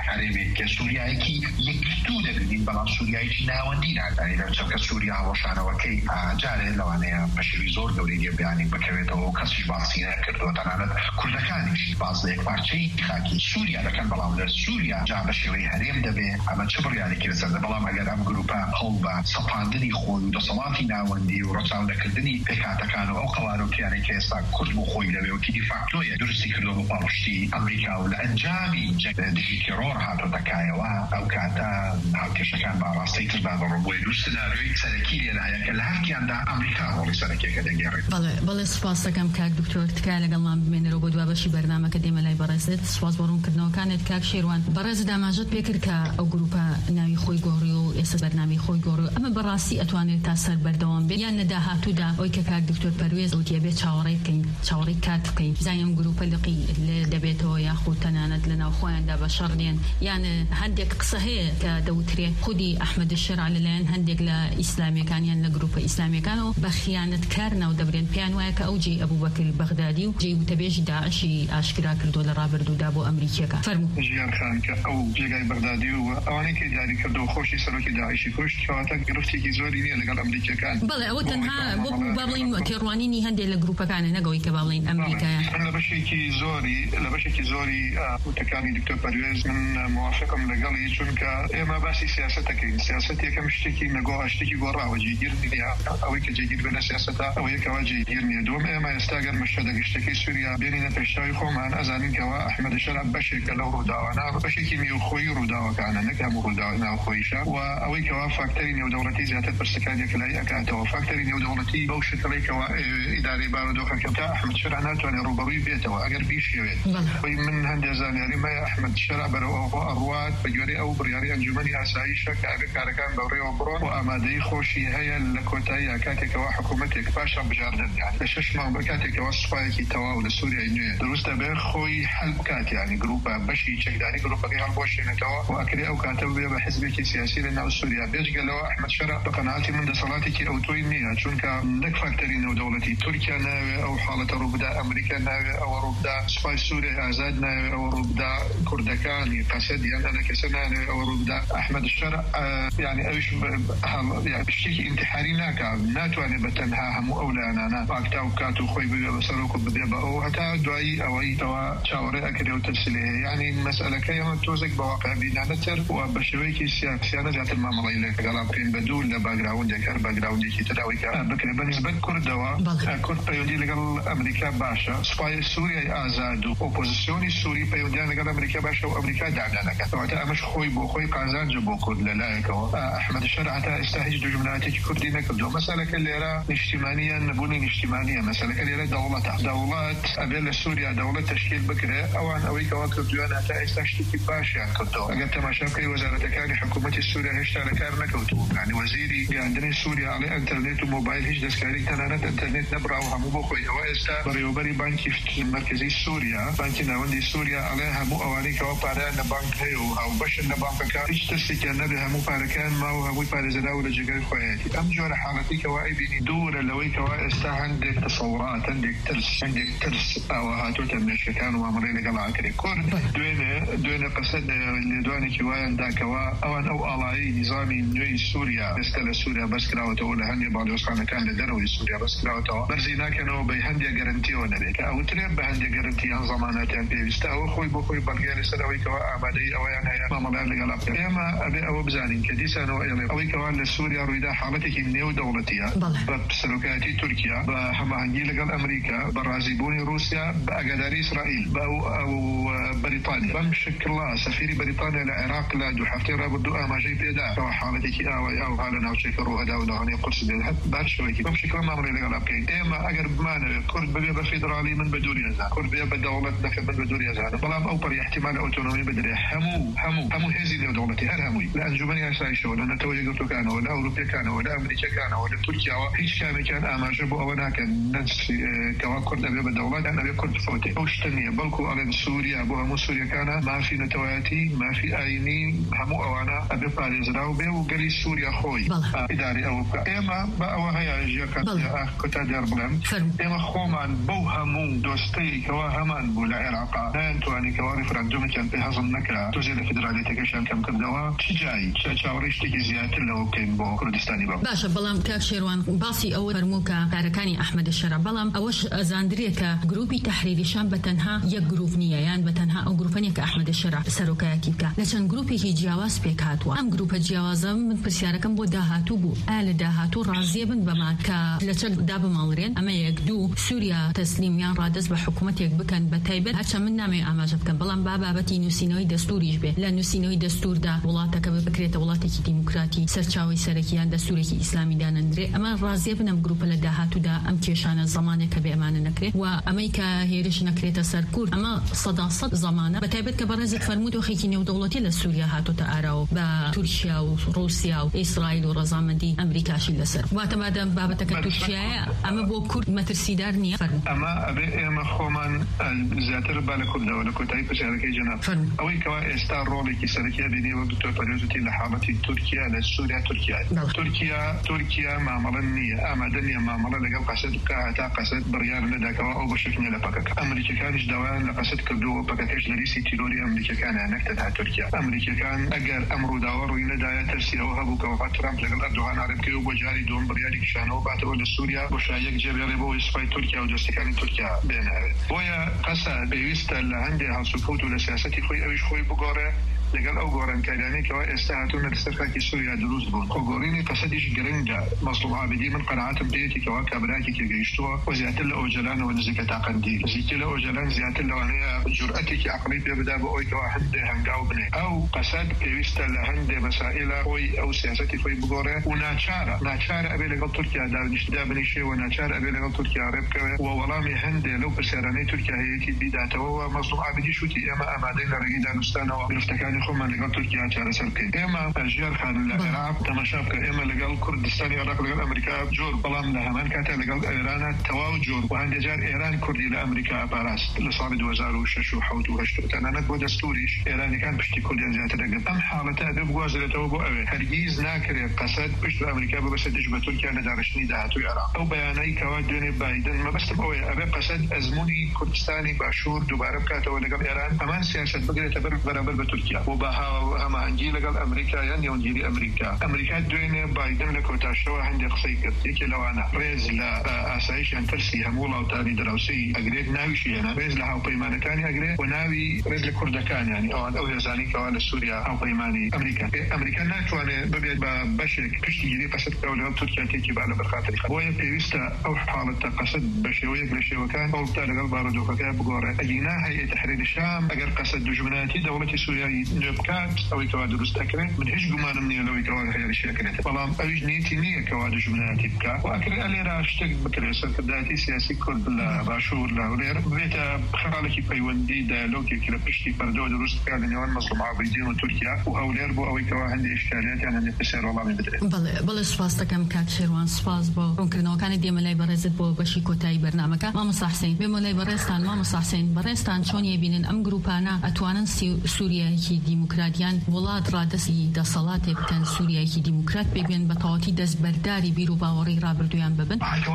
Speaker 3: که سوریایکی یەکگرتو دەبینین بەڵام سوریایکی ناوەندی نادانی لە چەکە سووریا هەڵەشانەوەکەی جارێ لەوانەیە بەشێوی زۆر گەورەی بیانی بکەوێتەوە و کەسیش باسی نەکردەوە تەنانەت کوردەکانیش باز لە یەک پارچەی خاکی سووریا دەکەن بەڵام لە سووریا جا بە شێوەی هەرێم دەبێ ئەمە چ بڕیارێکی لەسەر بەڵام ئەگەر ئەم گروپە هەڵ بە سەپاندنی خۆی و دەسەڵاتی ناوەندی و ڕەچاودەکردنی پێکهاتەکان و ئەو قەڵارۆکیانەی کە ئێستا کورد بۆ خۆی لەوێوەکی دیفاکتۆیە درستی کردو بە پاڵشتی ئەمریکا و لە ئەنجامی دژی تێرۆر هاتۆتەکایەوە ئەو کاتە هاوکێشەکان باڕاستی تر با بەڕۆبۆی دوو سناریۆی سەرەکی لێرایە کە لە هەفتیاندا ئەمریکا ڕۆڵی سەرەکیەکە دەگێڕێت.
Speaker 2: بەڵێ سوپاس دەکەم کاک دکتۆر تکایە لەگەڵمان بمێنەرەوە بۆ دوابەشی بەرنامەکە دێمە لای بەڕێزت. سوپاس بۆ ڕوونکردنەوەکانت کاک شێروان. بەڕێزت ئاماژەت پێکرد کە ئەو گروپە ناوی خۆی گۆڕی و ئێستا بەرنامەی خۆی گۆڕی و ئەمە بەڕاستی ئەتوانێت تا سەر بەردەوام بێت یان لە داهاتوودا ئەوەی کە کاک دکتۆر پەروێز وتیە بێت چاوەڕێی بکەین چاوەڕێی کات بکەین زانیم گروپە لقی لێ دەبێتەوە یاخود تەنانەت لە ناو خۆیاندا بە شەڕ نێن یان هەندێک قسە هەیە کە دەوترێ خودی ئەحمەد الشرع لەلایەن هەندێک لە ئیسلامیەکانیان لە گروپە ئیسلامیەکانەوە بە خیانەتکار ناو دەبرێن پێیان وایە کە ئەو جێی ئەبوبەکر بەغدادی و جێی وتەبێژی داعشی ئاشکرا کردو لە ڕابردوودا بۆ ئەمریکیەکە. فەرموو.
Speaker 4: ژیان خان کە ئەو جێگای بەغدادی و ئەوانەی کە دیاری کردو خۆشی سەرۆکی داعشی کوشت کەواتە گرفتێکی زۆری نییە لەگەڵ ئەمریکیەکان.
Speaker 2: بەڵێ ئەوە تەنها بۆ با بڵین تێڕوانینی هەندێک لە گروپەکانە نەگەوەی کە با بڵین ئەمریکایە.
Speaker 4: لە بەشێکی زۆری وتەکانی دکتۆر پەروێز من موافقم لەگەڵی چونکە ئێمە باسی سیاسەتەکەین. سیاسەت یەکەم شتێکی نەگۆڕا شتێکی گۆڕاوە جێگیر نییە. ئەوەی کە جێگیر بێنە سیاسەتە ئەوە یەکەوە جێگیر نییە. دووەم ئێمە ئێستا گەر مەشهەدە گشتەکەی سووریا بێنینە پێشتاوی خۆمان ئەزانین کەەوە ئەحمەد الشرع بەشێکە لەو ڕووداوانە بەشێکی نێوخۆیی ڕووداوەکانە نەک هەموو ڕووداوە ناوخۆییشە و ئەوەی کەەوە فاکتەری نێودەوڵەتی زیاتر پرسەکانێک لای ئەکاتەوە. فاکتەری نێودەوڵەتی بەو شکڵی کەەوە ئیدارەی بارودۆخەکە تا ئەحمەد الشرع ناتوانێت ڕوبەڕووی بێتەوە ئەگەر بیشێوێت. من هەندێک زانیاری مایە ئەحمەد الشرع بەرەوە ئەڕوات بە گوێرەی ئەو بڕیاری ئەنجومەنی ئاساییشە کە کارەکان بەڕێوە بڕۆن و ئامادەی خۆشی هەیە لە کۆتایی کاتێکەوە حکوومەتێک پاشان بژاردن لە 6 مانگ بە کاتێکەوە سوپایەکی تەواو لە سووریای نوێ دروستە بێ خۆی هەل بکات یعنی گروپە بەشی چەکداری گروپەکەی هەڵبۆشێنێتەوە و ئەکرێ ئەو کاتە بێ بە حزبێکی سیاسی لە ناو سووریا. بێجگەلەوە ئەحمەد الشرع بە قەناعەتی من دەسەڵاتێکی ئەوتۆی نییە چونکە نەک فاکتەری نێودەوڵەتی تورکیا ناوێ ئەو حاڵەتە ڕووبدا ئەمریکا ناوێ ئەوە ڕووبدا سوپای سووریای ئازاد ناوێ ئەوە ڕووبدا کوردەکانی قەسەد یان ئەنە کەسە نانوێ ئەوە ڕووبدا ئەحمەد الشرع یعنی ئەویش شتێکی ئینتحاری ناکات ناتوانێت بە تەنها هەموو ئەو لایەنانە پاکتا و کات و خۆی ببێ بەسەرۆک و ببێ بە ئەو هەتا دوایی ئەوەی تەوا چاوەڕێ ئەکرێ و تەسلێ یعنی مەسئلەکەی ئەمە تۆزێک بە واقعبینانەتر و بە شێوەیەکی سیاسیانە زیاتر مامەڵەی لەگەڵا بکەین بە دوور لە باگراوندێک هەر باگراوندێکی تراوی کە بکرێ بە نسبەت کوردەوە کورد پەیوەندی لەگەڵ ئەمریکا باشە. سوپای سووریای ئازاد و ئۆپۆزیسیۆنی سووری پەیوەندیان لەگەڵ ئەمریکا باشە و ئەمریکا داگانەکە کەواتە ئەمەش خۆی بۆ خۆی قازانجە بۆ کورد لەلایەکەوە. ئەحمەد الشرع هەتا ئێستا هیچ دوژمنایەتێکی کوردی نەکردووە. مەسەلەکە لێرە نیشتیمانیان نەبوونی نیشتیمانیە. مەسەلەکە لێرە دەوڵەتە. دەوڵەت ئەبێ لە سووریا دەوڵەت تشکیل بکرێ ئەوان ئەوەی کەوا کردویان هەتا ئێستا شتێکی باشیان کردەوە. ئەگەر تەماشا بکەی وەزارەتەکانی حکوومەتی سووریا هێشتا لە کار نەکەوتووە. یعنی وەزیری گەیاندنی سووریا ئەڵێ ئینتەرنێت و مۆبایل هیچ دەستکاری تەنانەت ئینتەرنێت نەبراوە هەموو بۆ خۆی. ئەوە ئێستا بەڕێوەبەری بانکی مرکزی سووریا بانکی ناوەندی سووریا ئەڵێ هەموو ئەوانەی کەوا پارەیان لە بانک هەیە و هاوبەشن لە بانکەکە هیچ تەستێکیان نەبێ هەموو پارەکان ما و هەمووی پارێزەراو لە جێگەی خۆیەتی. ئەم جۆرە حاڵەتی کەوا ئەیبینی دوورە لەوەی کەوا ئێستا هەندێک تەسەوڕات هەندێک ترس ئەوە هاتووەتە مێشکەکان و مامەڵەی لەگەڵ ئاکرێ کورد دوێنێ قەسەد لێدوانێکی وایان داکەوە ئەوان ئەو ئاڵایی نظامی نوێی سووریا ئێستا لە سووریا بەس کراوەتەوە لە هەندێک باڵیۆزخانەکان لە دەرەوەی سووریا بەس کراوەتەوە بەرزی ناکەنەوە بە هەندێک گەرنتیەوە نەبێت کە ئەوترێن بە هەندێک گەرنتیان زەمانەتیان پێویستە ئەوە خۆی بۆ خۆی بەڵگەی لەسەر ئەوەی کەوا ئامادەی ئەوەیان هەیە مامەڵیان لەگەڵ بکەن. ئێمە ئەبێ ئەوە بزانین کە دیسانەوە ئەوەی کەوا لە سووریا ڕوویدا حاڵەتێکی نێودەوڵەتیە بە سەرۆکایەتی تورکیا بە هەماهەنگی لەگەڵ ئەمریکا بە ڕازیبوونی رووسیا بە ئەگەداری ئیسرائیل بە ئەو بەریتانیا بەم شکڵا سەفیری بەریتانیا لە عێراق لە دوو هەفتەی ڕابردوو ئاماژەی پێدا کەوا حاڵەتێکی ئاوا لە ناوچەیەکە ڕووهەدا و لەوانەیە قورس بێت هەت باشەوەیەکی بەم شکڵە مامەڵەی لەگەڵ بکەین. ئێمە ئەگەر بمانەوێت کورد ببێ بە فیدرالی من بە دووری ئەزان کورد بێ بە دەوڵەت نەکە من بە دووری ئەزانە بەڵام ئەو پەری احتیمال ئۆتۆنۆمی بدرێ هەموو هێزی نێودەوڵەتی هەر هەمووی لە ئەنجومەنی ئاسایشەوە لە نەتەوە یەکگرتوەکانەوە لە ئەوروپیەکانەوە لە ئەمریکیەکانەوە لە تورکیاوە هیچ کامێکیان ئاماژە بۆ ئەوە ناکەن کەوا کورد ئەبێ بە دەوڵەت یان ئەبێ کورد فەوتێ ئەو شتە نییە بەڵکو ئەڵێن سووریا بۆ هەموو سووریەکانە مافی نەتەوایەتی مافی ئاینی هەموو ئەوانە ئەبێ پارێزراو بێ و گەلی سووریا خۆی ئیداری ئەوە بکە. ئێمە بە ئەوە هەیە ژێکە کۆتا دیار بڵێم ئێمە خۆمان بەو هەموو دۆستەی کەوا هەمان بوو لە عێراقا نایانتوانی کەوا ریفرەندۆمێکیان پێ هەزم نەکرا تۆ وزير فدرالية كشان كم كردوا شجاعي شاوريشتك زيادة لو كان بو كردستاني بابا
Speaker 2: باشا بلام كاك شيروان باسی ئەوە فەرمووکە کارەکانی ئەحمەد شەرع بەڵام ئەوەش ئەزاندرێکە گروپی تەحریری شام بەتەنها یەک گروپ نییە یان بەتەنها ئەو گروپەنێک کە ئەحمەد شەرع سەرۆکایەتی بکە لە چەند گروپێکی جیاواز پێک هاتووە ئەم گروپە جیاوازە من پرسیارەکەم بۆ داهاتوو بوو ئایا لە داهاتوو ڕازیە بن بەمان کە لە چەک دابمەڵرێن ئەمە یەک دوو سووریا تەسلیمیان ڕادەست بە حکوومەتێک بکەن بە تایبەت هەرچە من نامێ ئاماژە بکەن بەڵام بابەتی نووسینەوەی دەستوریش بێ لە نووسینەوەی دەستوردا وڵاتەکە بکرێتە وڵاتێکی دیموکراتی سەرچاوی سەرەکیان دەستورێکی ئیسلامی دانەندرێ ئەمە ڕازیە بنەم گروپە لە داهاتوودا ئەم کێشانە زمانێک کە بێ ئەمانە نەکرێت و ئەمەی کە هێرش نەکرێتە سەر کورد ئەمە سەد زمانە بە تایبەت کە بەڕێزت فەرموود وەخێکی نێودەوڵەتی لە سووریا هاتوتە ئاراوە بە تورکیا و رووسیا و ئیسرائیل و ڕەزامەندی ئەمریکاشی لەسەر واتە مادەم بابەتەکە تورکیایە ئەمە بۆ کورد مەترسیدار نییە
Speaker 4: ئەمە ئەبێ ئێمە خۆمان زیاتر با لە کوردەوە لە کۆتایی پرسیارەکەی جەناب ئەوەی کەوا ئێستا ڕۆڵێکی سەرەکیە بینیوە دکتۆر پەرێزوتی لە حاڵەتی تورکیا لە سووریا تورکیا مامەڵە نییە ئامادە نییە مامەڵە لەگەڵ قەسەد بکە هەتا قەسەد بڕیار نەداکەوە ئەو بەشێکنە لە پەکەکە ئەمریکەکانیش داوایان لە قەسەد کردووە پەکەکەش لە لیستی تیرۆری ئەمریکەکانە نەکتەنها تورکیا ئەمریکەکان ئەگەر ئەم ڕووداوە ڕووی نەدایە تەرسیەوە هەبوو کەەوە ترامپ لەگەڵ ئەردوغان ئارەبکەوە بۆ جاری دووەم بڕیاری کشانەوە باتەوە لە سووریا بۆ شایەک جێبێڕێ بۆ سوپای تورکیا و دەستەکانی تورکیا بێنەوێت بۆیە قەسەد پێویستە لە هەندێک هەڵسوکەوت و لە سیاسەتی خۆی ئەویش خۆی بگۆڕێ لەگەڵ ئەو گۆڕانکاریانەیەکەوە ئێستا هاتوونە لەسەر خاکی سووریا دروست بوون خۆگۆڕینی قەسەدیش گرنگە مەزلوم عابیدی من قەناعەتم پێیەتێکەوە کابراایەکی گەیشتووە و زیاتر لە ئۆجەلانەوە نزیکە تاقەندی نزیکە لە ئۆجەلان زیاتر لەوانەیە جورئەتێکی عەقڵی پێ بدا بە ئەوەی کەوا هەندێک هەنگاو بنێ ئەو قەسەد پێویستە لە هەندێک مەسائلە خۆی ئەو سیاسەتی خۆی بگۆڕێ و ناچارە ئەبێ لەگەڵ تورکیا دابنیشتدا بنیشێ و ناچارە ئەبێ لەگەڵ تورکیا ڕێبکەوێ و وەڵامی هەندێک لەو پرسیارانەی تورکیا هەیەی بیداتەوە و مەزلوم عابیدی شوتی ئێمە ئامادەین لە ڕێگەی دانوستانەوە گرفتەکانی خۆمان لەگەڵ تورکیا چارەسەر بکەین ئێمە ژیار خان لە عێراق تەماشا بکە ئێمە لەگەڵ کوردستانی عێراق لەگەڵ ئەمریکا جۆر بەڵام لە هەمان کاتە لەگەڵ ئێرانە تەواو جۆر و هەندێک جار ئێران کوردی لە ئەمریکا پاراست لە ساڵی 2006 و 7 و 8 تەنانەت بۆ دەستوریش ئێرانیەکان پشتی کوردیان زیاتر دەگرن ئەم حاڵەتە ئەبێ بگوازرێتەوە بۆ ئەوێ هەرگیز ناکرێت قەسەد پشت بە ئەمریکا ببەستە دژ بە تورکیا لە داڕشتنی داهاتووی عێراق ئەو بەیانەی کەوا دوێنێ بایدن مەبەستم ئەوەیە ئەبێ قەسەد ئەزموونی کوردستانی باشوور دووبارە بکاتەوە لەگەڵ ئێران هەمان سیاست بگرێتە بەرامبەر بە تورکیا و بە هەماهەنگی لەگەڵ ئەمریکا یان نێونگیری ئەمریکا دوێنێ بایدن لە کۆتاشەوە هەندێک قسەی کرد یەکێ لەوانە ڕێز لە ئاسایشیان ترسی هەموو وڵاتانی دراوسەی ئەگرێت ناویشی هێنا ڕێز لە هاوپەیمانەکانی ئەگرێت و ناوی ڕێز لە کوردەکانیانی ئەوان ئەو هێزانی کەوا لە سووریا هاوپەیمانی ئەمریکا ناتوانێت ببێت بە بەشێک پشتگیری قەسەد بکەوە لەگەڵ تورکیا تێکی با لە بەرخاتری بۆیە پێویستە ئەو حاڵەتە قەسەد بە شێوەیەک لە شێوەکان ئەوتا لەگەڵ بارودۆخەکە بگۆڕێت ئەگینا هەیئەت تەحریری شام ئەگەر قەسەد دژمنایەتی دەوڵەتی سووریایی نوێ بکات ئەوەی کەوا دروست دەکرێت من هیچ گومانم نییە لەوەی کەوا هێرشەکرێت بەڵام ئەویش نیەتی نییە کەوا دژمنایەتی بکات و ئەکرێت لێرە شتێک بکرێت سەرکردایەتی سیاسی کورد لە باشوور لە هەولێر بێتە خەڵێکی پەیوەندی دایلۆگێکی لە پشتی پەردەوە دروست بکات لە نێوان مەزلوم عابیدین و تورکیا و هەولێر بۆ ئەوەی کەوا هەندێک ئیشکالیاتیان هەندێک پرسیار وەڵامی بدرێت
Speaker 2: بەڵێ سوپاس دەکەم کاک شێروان سوپاس بۆ ڕوونکردنەوەکانی دێمە لای بەڕێزت بۆ بەشی کۆتایی بەرنامەکە مامۆستا حوسێن بێمە لای بەڕێزتان مامۆستا حوسێن بەڕێزتان چۆن یەبینن ئەم گروپانە ئەتوانن سووریایەکی دیموکراتیان وڵات ڕادەستی دەسەڵاتێ بکەن سووریایەکی دیموکرات ببێن بە تەواوەتی دەستبەرداری بیر و باوەڕی ڕابردوویان ببن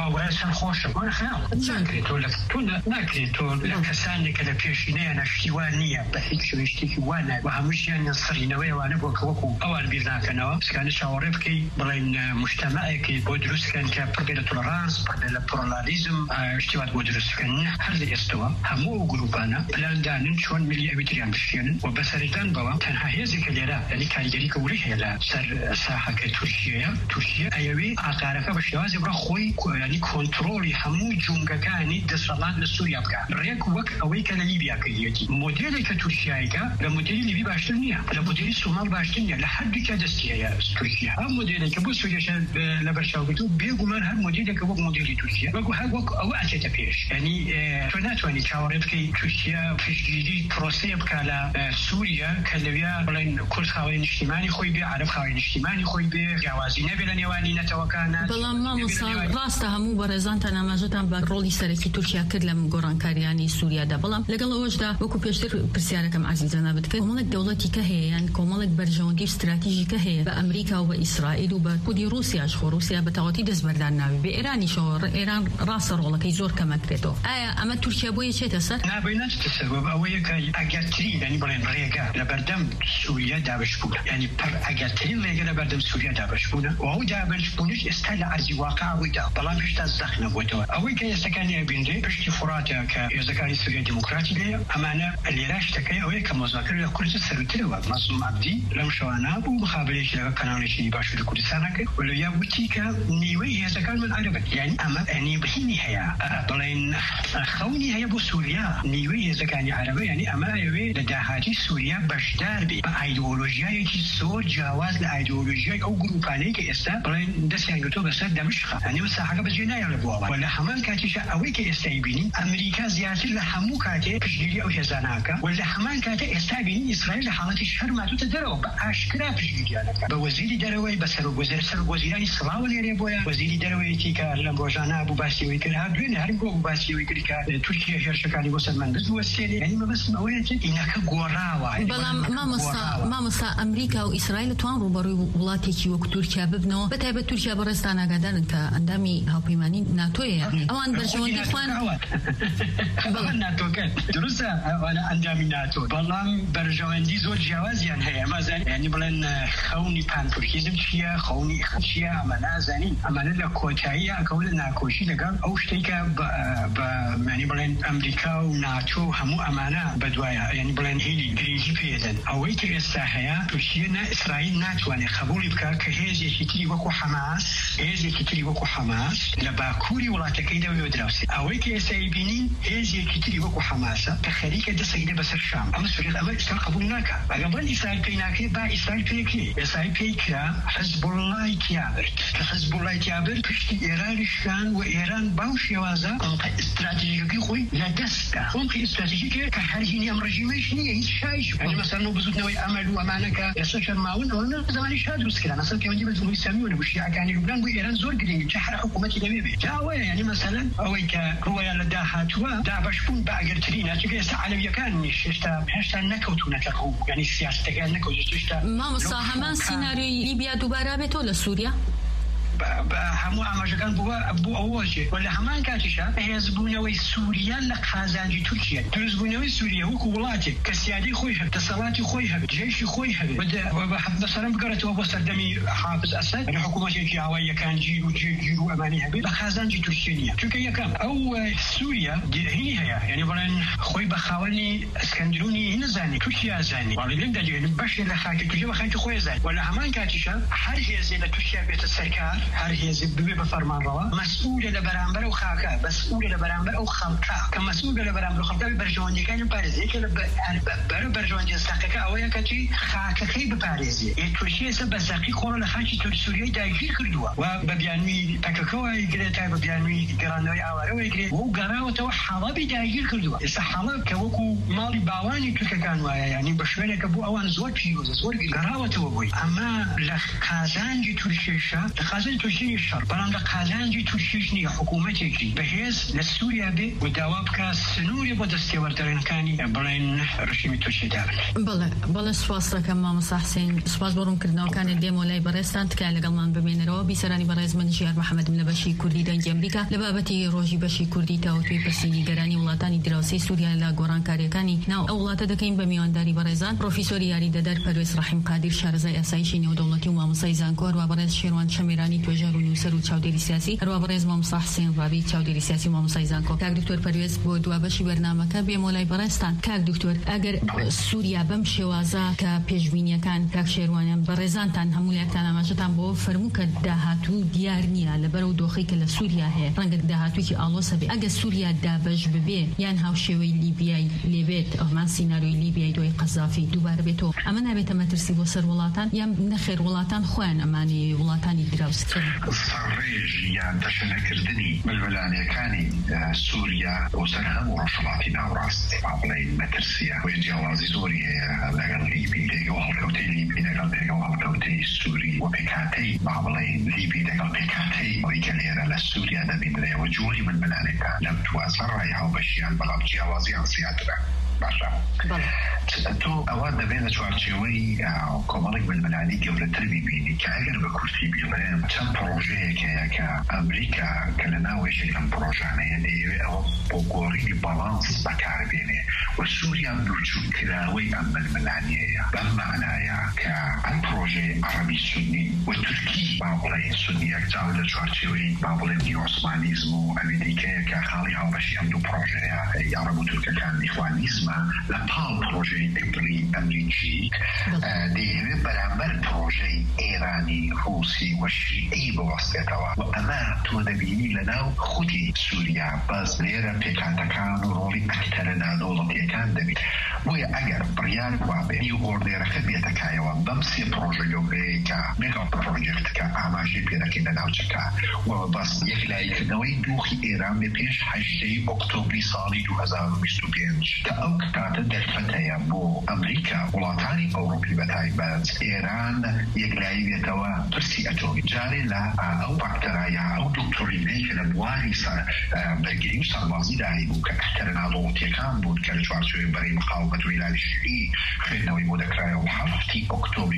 Speaker 5: ناکرێت تۆ لە کەسانێکە لە پێشینەیە نەشتیوان نییە بە هیچ شوێشتێکی وانە و هەمووشیان سڕینەوەیوانە بۆ کەوەکو ئەوان بیر ناکەنەوە سکانە چاوەڕێ بکەی بڵێن مجتەمەعێکی بۆ دروستکەن کە پڕبێ لە تۆلەرانس پڕبێ لە پلۆرالیزم شتیوات بۆ دروستکەن هەر لە ئێستەوە هەموو گروپانە پلاندانن چۆن ملی ئەویتریان بشێنن و بەسەریدان بەوە تەنها هێزێکە لێرە یعنی کاریگەری کەوری هەیە لە سەر ساحەکە تورکیە ئەیەوێ ئاقارەکە بە شێوازی بڕە خۆی ینی کۆنتڕۆلی هەموو جونگەکانی دەسەڵات لە سووریا بکە ڕێک وەک ئەوەی کە لە لیبیا کردیەتی مۆدێلێکە تورکیایەکە لە مۆدێلی لیبی باشتر نییە لە مۆدێلی سومال باشتر نییە لە هەردووکە دەستی هەیە تورکیا هەم مۆدێلێکە بۆ سووریاشان لە بەرچاوگرتو بێگومان هەر مۆدێلێکە وەک مۆدێلی تورکیا وەک ئەوە ئەچێتە پێش ینی تۆ ناتوانانی چاوەڕێ بکەی تورکیا پشتگیری پرۆسەیە بکە لە سووریا کە لەوێ بڵێن کورد خاوەی نیشتیمانی خۆی بێ عەرەب خاوەی نیشتیمانی خۆی بێ جیاوازی نەبێ لە نێوانی نەتەوەکانە
Speaker 2: بەڵام مامۆستا ڕاستە هەموو بەڕێزانتان ئاماژەتان بە ڕۆڵی سەرەکی تورکیا کرد لە گۆڕانکاریانی سووریادا بەڵام لەگەڵ ئەوەشدا وەکو پێشتر پرسیارەکەم عەزیزانە بتکرد کۆمەڵێک دەوڵەتی کە هەیە یان کۆمەڵێک بەرژەوەندی و استراتیژیکە هەیە بە ئەمریکا و بە ئیسرائیل و بە خودی رووسیاش خۆ رووسیا بە تەواوەتی دەستبەردار ناوی بە ئێرانیشەوە ئێران ڕاستە ڕۆڵەکەی زۆر کەمەکرێتەوە ئایا ئەمە تورکیا بۆ یەکێتە سەر
Speaker 5: نابێت نەچێتە سەر ئەوەیە کە ئەگەرترین ینی بڵێن ڕێگە لە بردم سووریا دابش بوون ینی پر ئەگەرترین ڕێگە لە بەردەم سووریا دابش بوونە و ئەو دابش بوونش ئێستا لە عەرزی واقع ئەوەیدا بەڵام هێشتا زەخ نەبووەتەوە ئەوەی کە ئێستەکانی ئەبینرێ پشتی فوراتە کە هێزەکانی سووریا دیموکراتی لێیە ئەمانە لێرە شتەکەی ئەوەیە کە مۆزاکر لە کورد سەرترەوە مەزلوم عەبدی لەم شەوانە بوو مخابرێکی لەگەڵ کەناڵێکی باشووری کوردستانە کرد و لەویا وتی کە نیوەی هێزەکان من عەرەبن یعنی ئەمە بەهینی هەیە بڵێن خەونی هەیە بۆ سووریا نیوەی هێزەکانی عەرەبە یعنی ئەمە ئەوێ لە داهاتی سووریا بەشدار بێ بە ئایدۆلۆژیایەکی زۆر جیاواز لە ئایدۆلۆژیای ئەو گروپانەی کە ئێستا بڵێن دەستیان گرتووە بەسەر دەمشقە یعنی مەساحەکە بەجێ نایەڵێ بۆەوە و لە هەمان کاتیشە ئەوەی کە ئێستا بینی ئەمریکا زیاتر لە هەموو کاتێ پشتگیری ئەو هێزانەکە و لە هەمان کاتە ئێستا بینی ئیسرائیل لە حاڵەتی شەڕ ماتوتە دەرەوە بە ئاشکرا پشتگیریانەکە بە وەزیری دەرەوەی بە سەرۆکوەزیرانی سڵاوە لێرێ بۆیە وەزیری دەرەوەیەتی کە لەم ڕۆژانە بوو باسیەوەی کرد هەر دوێنێ هەر بۆ باسیەوەی کرد کە تورکیا هێرشەکانی بۆ سەرمەندبست وەسێنێ یعنی مەبەستم ئەوەیە کە ئینەکە گۆڕاوە
Speaker 2: بەڵام مامۆستا ئەمریکا و ئیسرائیل توان ڕوبەڕووی وڵاتێکی وەک تورکیا ببنەوە بەتایبەت تورکیا بەڕێستان ئاگادارن کە ئەندامی هاوپەیمانی ناتۆیە ئەوان بەرژەوەندی خوان
Speaker 5: ناتۆکە دروستە ئەوانە ئەندامی ناتۆ بەڵام بەرژەوەندی زۆر جیاوازیان هەیە مازان ینی بڵێن خەونی پانتورکیزم چییە خەونی چییە ئەمە نازانین ئەمانە لە کۆتاییە ئەکەون لە ناکۆشی لەگەڵ ئەو شتێکە بە معنی بڵێن ئەمریکا و ناتۆ هەموو ئەمانە بەدوایە ینی بڵێن هێلی گرنگی پێدەن ئەوەی کە ئێستا هەیە تورکیە ئیسرائیل ناتوانێت خەبوڵی بکات کە هێزێکی تری وەکو حەماس لە باکووری وڵاتەکەی دەوێ دراوسێت ئەوەی کە ئێستا بینین هێزێکی تری وەکو حەماسە کە خەریکە دەسەیدە بەسەر شام ئەمە سووریا ئەمە ئێستا قبول ناکات ئەگەر بڵێن ئیسرائیل پێی ناکرێت با ئیسرائیل پێکرێ ئێستا پێی کرا حزبوڵڵای تیابرد کە حزبوڵڵای تیابرد پشتی ئێرانیشان و ئێران باو شێوازە ئەمقە ئستراتیژیەکەی خۆی لە دەستە ئەمقە ئستراتیژیکە کە هەرهینی ئەم ڕژیمەش نییە هیچ شایش یعنی مەسەڵەن بزوتنەوەی ئەمەل و ئەمانەکە ئێستا چەرماون ئەوە زمانی شاد دروستکران ئەسڵ پەیوەندی بە جمهوری ئیسلامی و لە شیعەکانی لوبنان بۆ ئێران زۆر گرنگە چه هەر حکوومەتی دەوێ بێت جاوەیە یعنی مەسەڵەن ئەوەی کە ڕوایان لە داهاتووە دابەشبوون بە ئەگەرترینە چونکە ئێستا عەلەویەکان هێشتا نەکەوتونەتە ڕوو یعنی سیاسەتەکان نەکەوتێشتا
Speaker 2: مامۆستا هەمان سیناریۆی لیبیا دووبارە بێتەوە لە سووریا
Speaker 5: هەموو ئاماژەکان بوو ئەوەشێ و لە هەمان کاتیشە هێزبوونەوەی سووریا لە قازانجی تورکیا دروستبوونەوەی سووریا وەکو وڵاتێک کە سیادەی خۆی هەبێت دەسەڵاتی خۆی هەبێت جێشی خۆی هەبێت بەسەرم بگەڕێتەوە بۆ سەردەمی حافز ئەسەد لە حکوومەتێکی ئاواییەکان گیر و جێگیر و ئەمانی هەبێت لە قازانجی تورکیا نییە چونکە یەکەم ئەو سووریا هینی هەیە یعنی بڵێن خۆی بە خاوەنی ئەسکەندرونی نەزانی تورکیا زانی وڵی لێم دەجێن بەشێ لە خاکی تورکیا بە خاکی خۆی زانی و لە هەمان کاتیشە هەر هێزێ لە تورکیا بێتە سەرکار هەر هێزی ببێ بە فەرمانڕەوە مەسئولە لە بەرامبەر ئەو خاکە مەسئولە لە بەرامبەر ئەو خەڵکە کە مەسئولە لە بەرامبەر خەڵکە بەرژەوەندیەکانی بپارێزێ یەکێ لە بەرژەوەندی ئێستاقەکە ئەوەیە کە چی خاکەکەی بپارێزێ تورکیا ئێستا بەزەقی خۆڕە لە خاکی سووریای داگیر کردووە و بە بیانووی پەکەکەوە ئەیگرێت تا بە بیانووی گەڕانەوەی ئاوارەوە ئەیگرێت و گەڕاوەتەوە حەڵەبی داگیر کردووە ئێستا حەڵەب کە وەکو ماڵی باوانی تورکەکان وایە یعنی بە شوێنێکە بۆ ئەوان زۆر پیرۆزە زۆر گەڕاوەتەوە بۆی ئەمە لە قازانجی تورکیەشە لە قازانجی تورکیای شەڕ بەڵام لە قازانجی تورکیش نییە حکوومەتێکی بەهێز لە سووریا بێ و داوا بکە سنووری بۆ دەستێوەردەرەکانی بڵێن ڕژیمی تورکیا دابن
Speaker 2: بەڵێ سوپاس دەکەم مامۆستا حوسێن سوپاس بۆ ڕوونکردنەوەکانت دێم و لای بەڕێستان تکایە لەگەڵمان بمێنەرەوە بیسەرانی بەڕێز من ژیار محەممەدم لە بەشی کوردی دەنگی ئەمریکا لە بابەتی ڕۆژی بەشی کوردی تاوتوی پرسیی گەرانی وڵاتانی دراوسەی سووریا لە گۆڕانکاریەکانی ناو ئەو وڵاتە دەکەین بە میوانداری بەڕێزان پرۆفیسۆری یاریدەدەر پەروێز ڕەحیم قادیر شارەزای ئاسایشی نێودەوڵەتی و مامۆستای زانکۆ هەروە بەڕێز شێروان شەمێرانی توێژەر و نووسەر و چاودێری سیاسی هەروە بەڕێز مامۆستا حوسێن ڕابی چاودێری سیاسی مامۆستای زانکۆ کاک دکتۆر پەروێز بۆ دوابەشی بەرنامەکە بێمە لای بەڕێستان کاک دکتۆر ئەگەر سووریا بەم شێوازە کە پێشبینیەکان کاک شێروانیان بەڕێزانتان هەموو لایەکتان ئاماژەتان بۆ فەرموو کە داهاتوو دیار نییە لەبەرەو دۆخی کە لە سووریا هەیە ڕەنگە داهاتووی ئاڵۆسە بێ ئەگە سووریا دابەش ببێ یان هاوشێوەی لیبیای لێبێت ئەومان سیناریۆی لیبیای دوای قەزافی دووبارە بێتەوە ئەمە نابێتە مەترسی بۆ سەر وڵاتان یان نەخێر وڵاتان خۆیان ئەمانی وڵاتانی دراوسێ
Speaker 3: ڕێژ یان دەشەنەکردنی بەلبەلانیەکانی سووریا بۆ سەر هەموو ڕۆژهەڵاتی ناوڕاست بڵێن مەترسیە وی جیاوازی زۆری هەیە لەگەڵ لیبی لەگەڵ هەڵکەوتەی لیبی لەگەڵ هەڵکەوتەی سووری و پێکاتەی بڵێن لیبی لەگەڵ پێکاتەی ئەوەی کە لێرە لە سووریا دەبینرێەوە جووری من بەلانێکە لەم توازە ڕای هاوبەشیان بەڵام جیاوازیان زیاترە باشە تۆ ئەوە دەبێت لە چوارچێوەی کۆمەڵێک بەلبەلانی گەورەتر ببینی کە ئەگەر بە کورتی بیڵێن چەند پرۆژەیەک هەیە کە ئەمریکا کە لە ناوێشێک ئەم پرۆژانەیە دەیەوێت ئەوە بۆ گۆڕینی باڵانس بەکاربێنێ و وسوريا بوجود كلاوي أما الملانية بمعناها كالبروجي عربي سني وتركي بابلي سني أكتاو لشوارتشوي بابلي نيو عثمانيزمو أمريكا كخالي هاوبشي أمدو بروجي عربو تركا كان إخوانيزما لبال بروجي إبري أمريكي ديه برامبر بروجي إيراني روسي وشيعي بواسطتها وأما تودبيني لنا خودي سوريا بس ليرا بيكاتكان رولي أكترنا دولتي كان دبي ويا أجر بريان وابي نيو أوردر خدمتك أيوة بمسي بروجي كا ميجا بروجكت كا أماجي بيركينا ناوتشكا وبس يخلي كنوي دوخي إيران بيش حشي أكتوبر صالي 2025 كأوك كانت دلفتايا بو أمريكا ولاتاني أوروبي بتايبات إيران يخلي بيتوا ترسي أجوي جاري لا أو بكترايا أو دكتوري ليك لبواري برجري وصربازي داعي بو كأحترنا دولتي كان بو كالشوارشوي بري مقاومة ولاي الشيعي خيرنوي مذكرايا وحفتي أكتوبر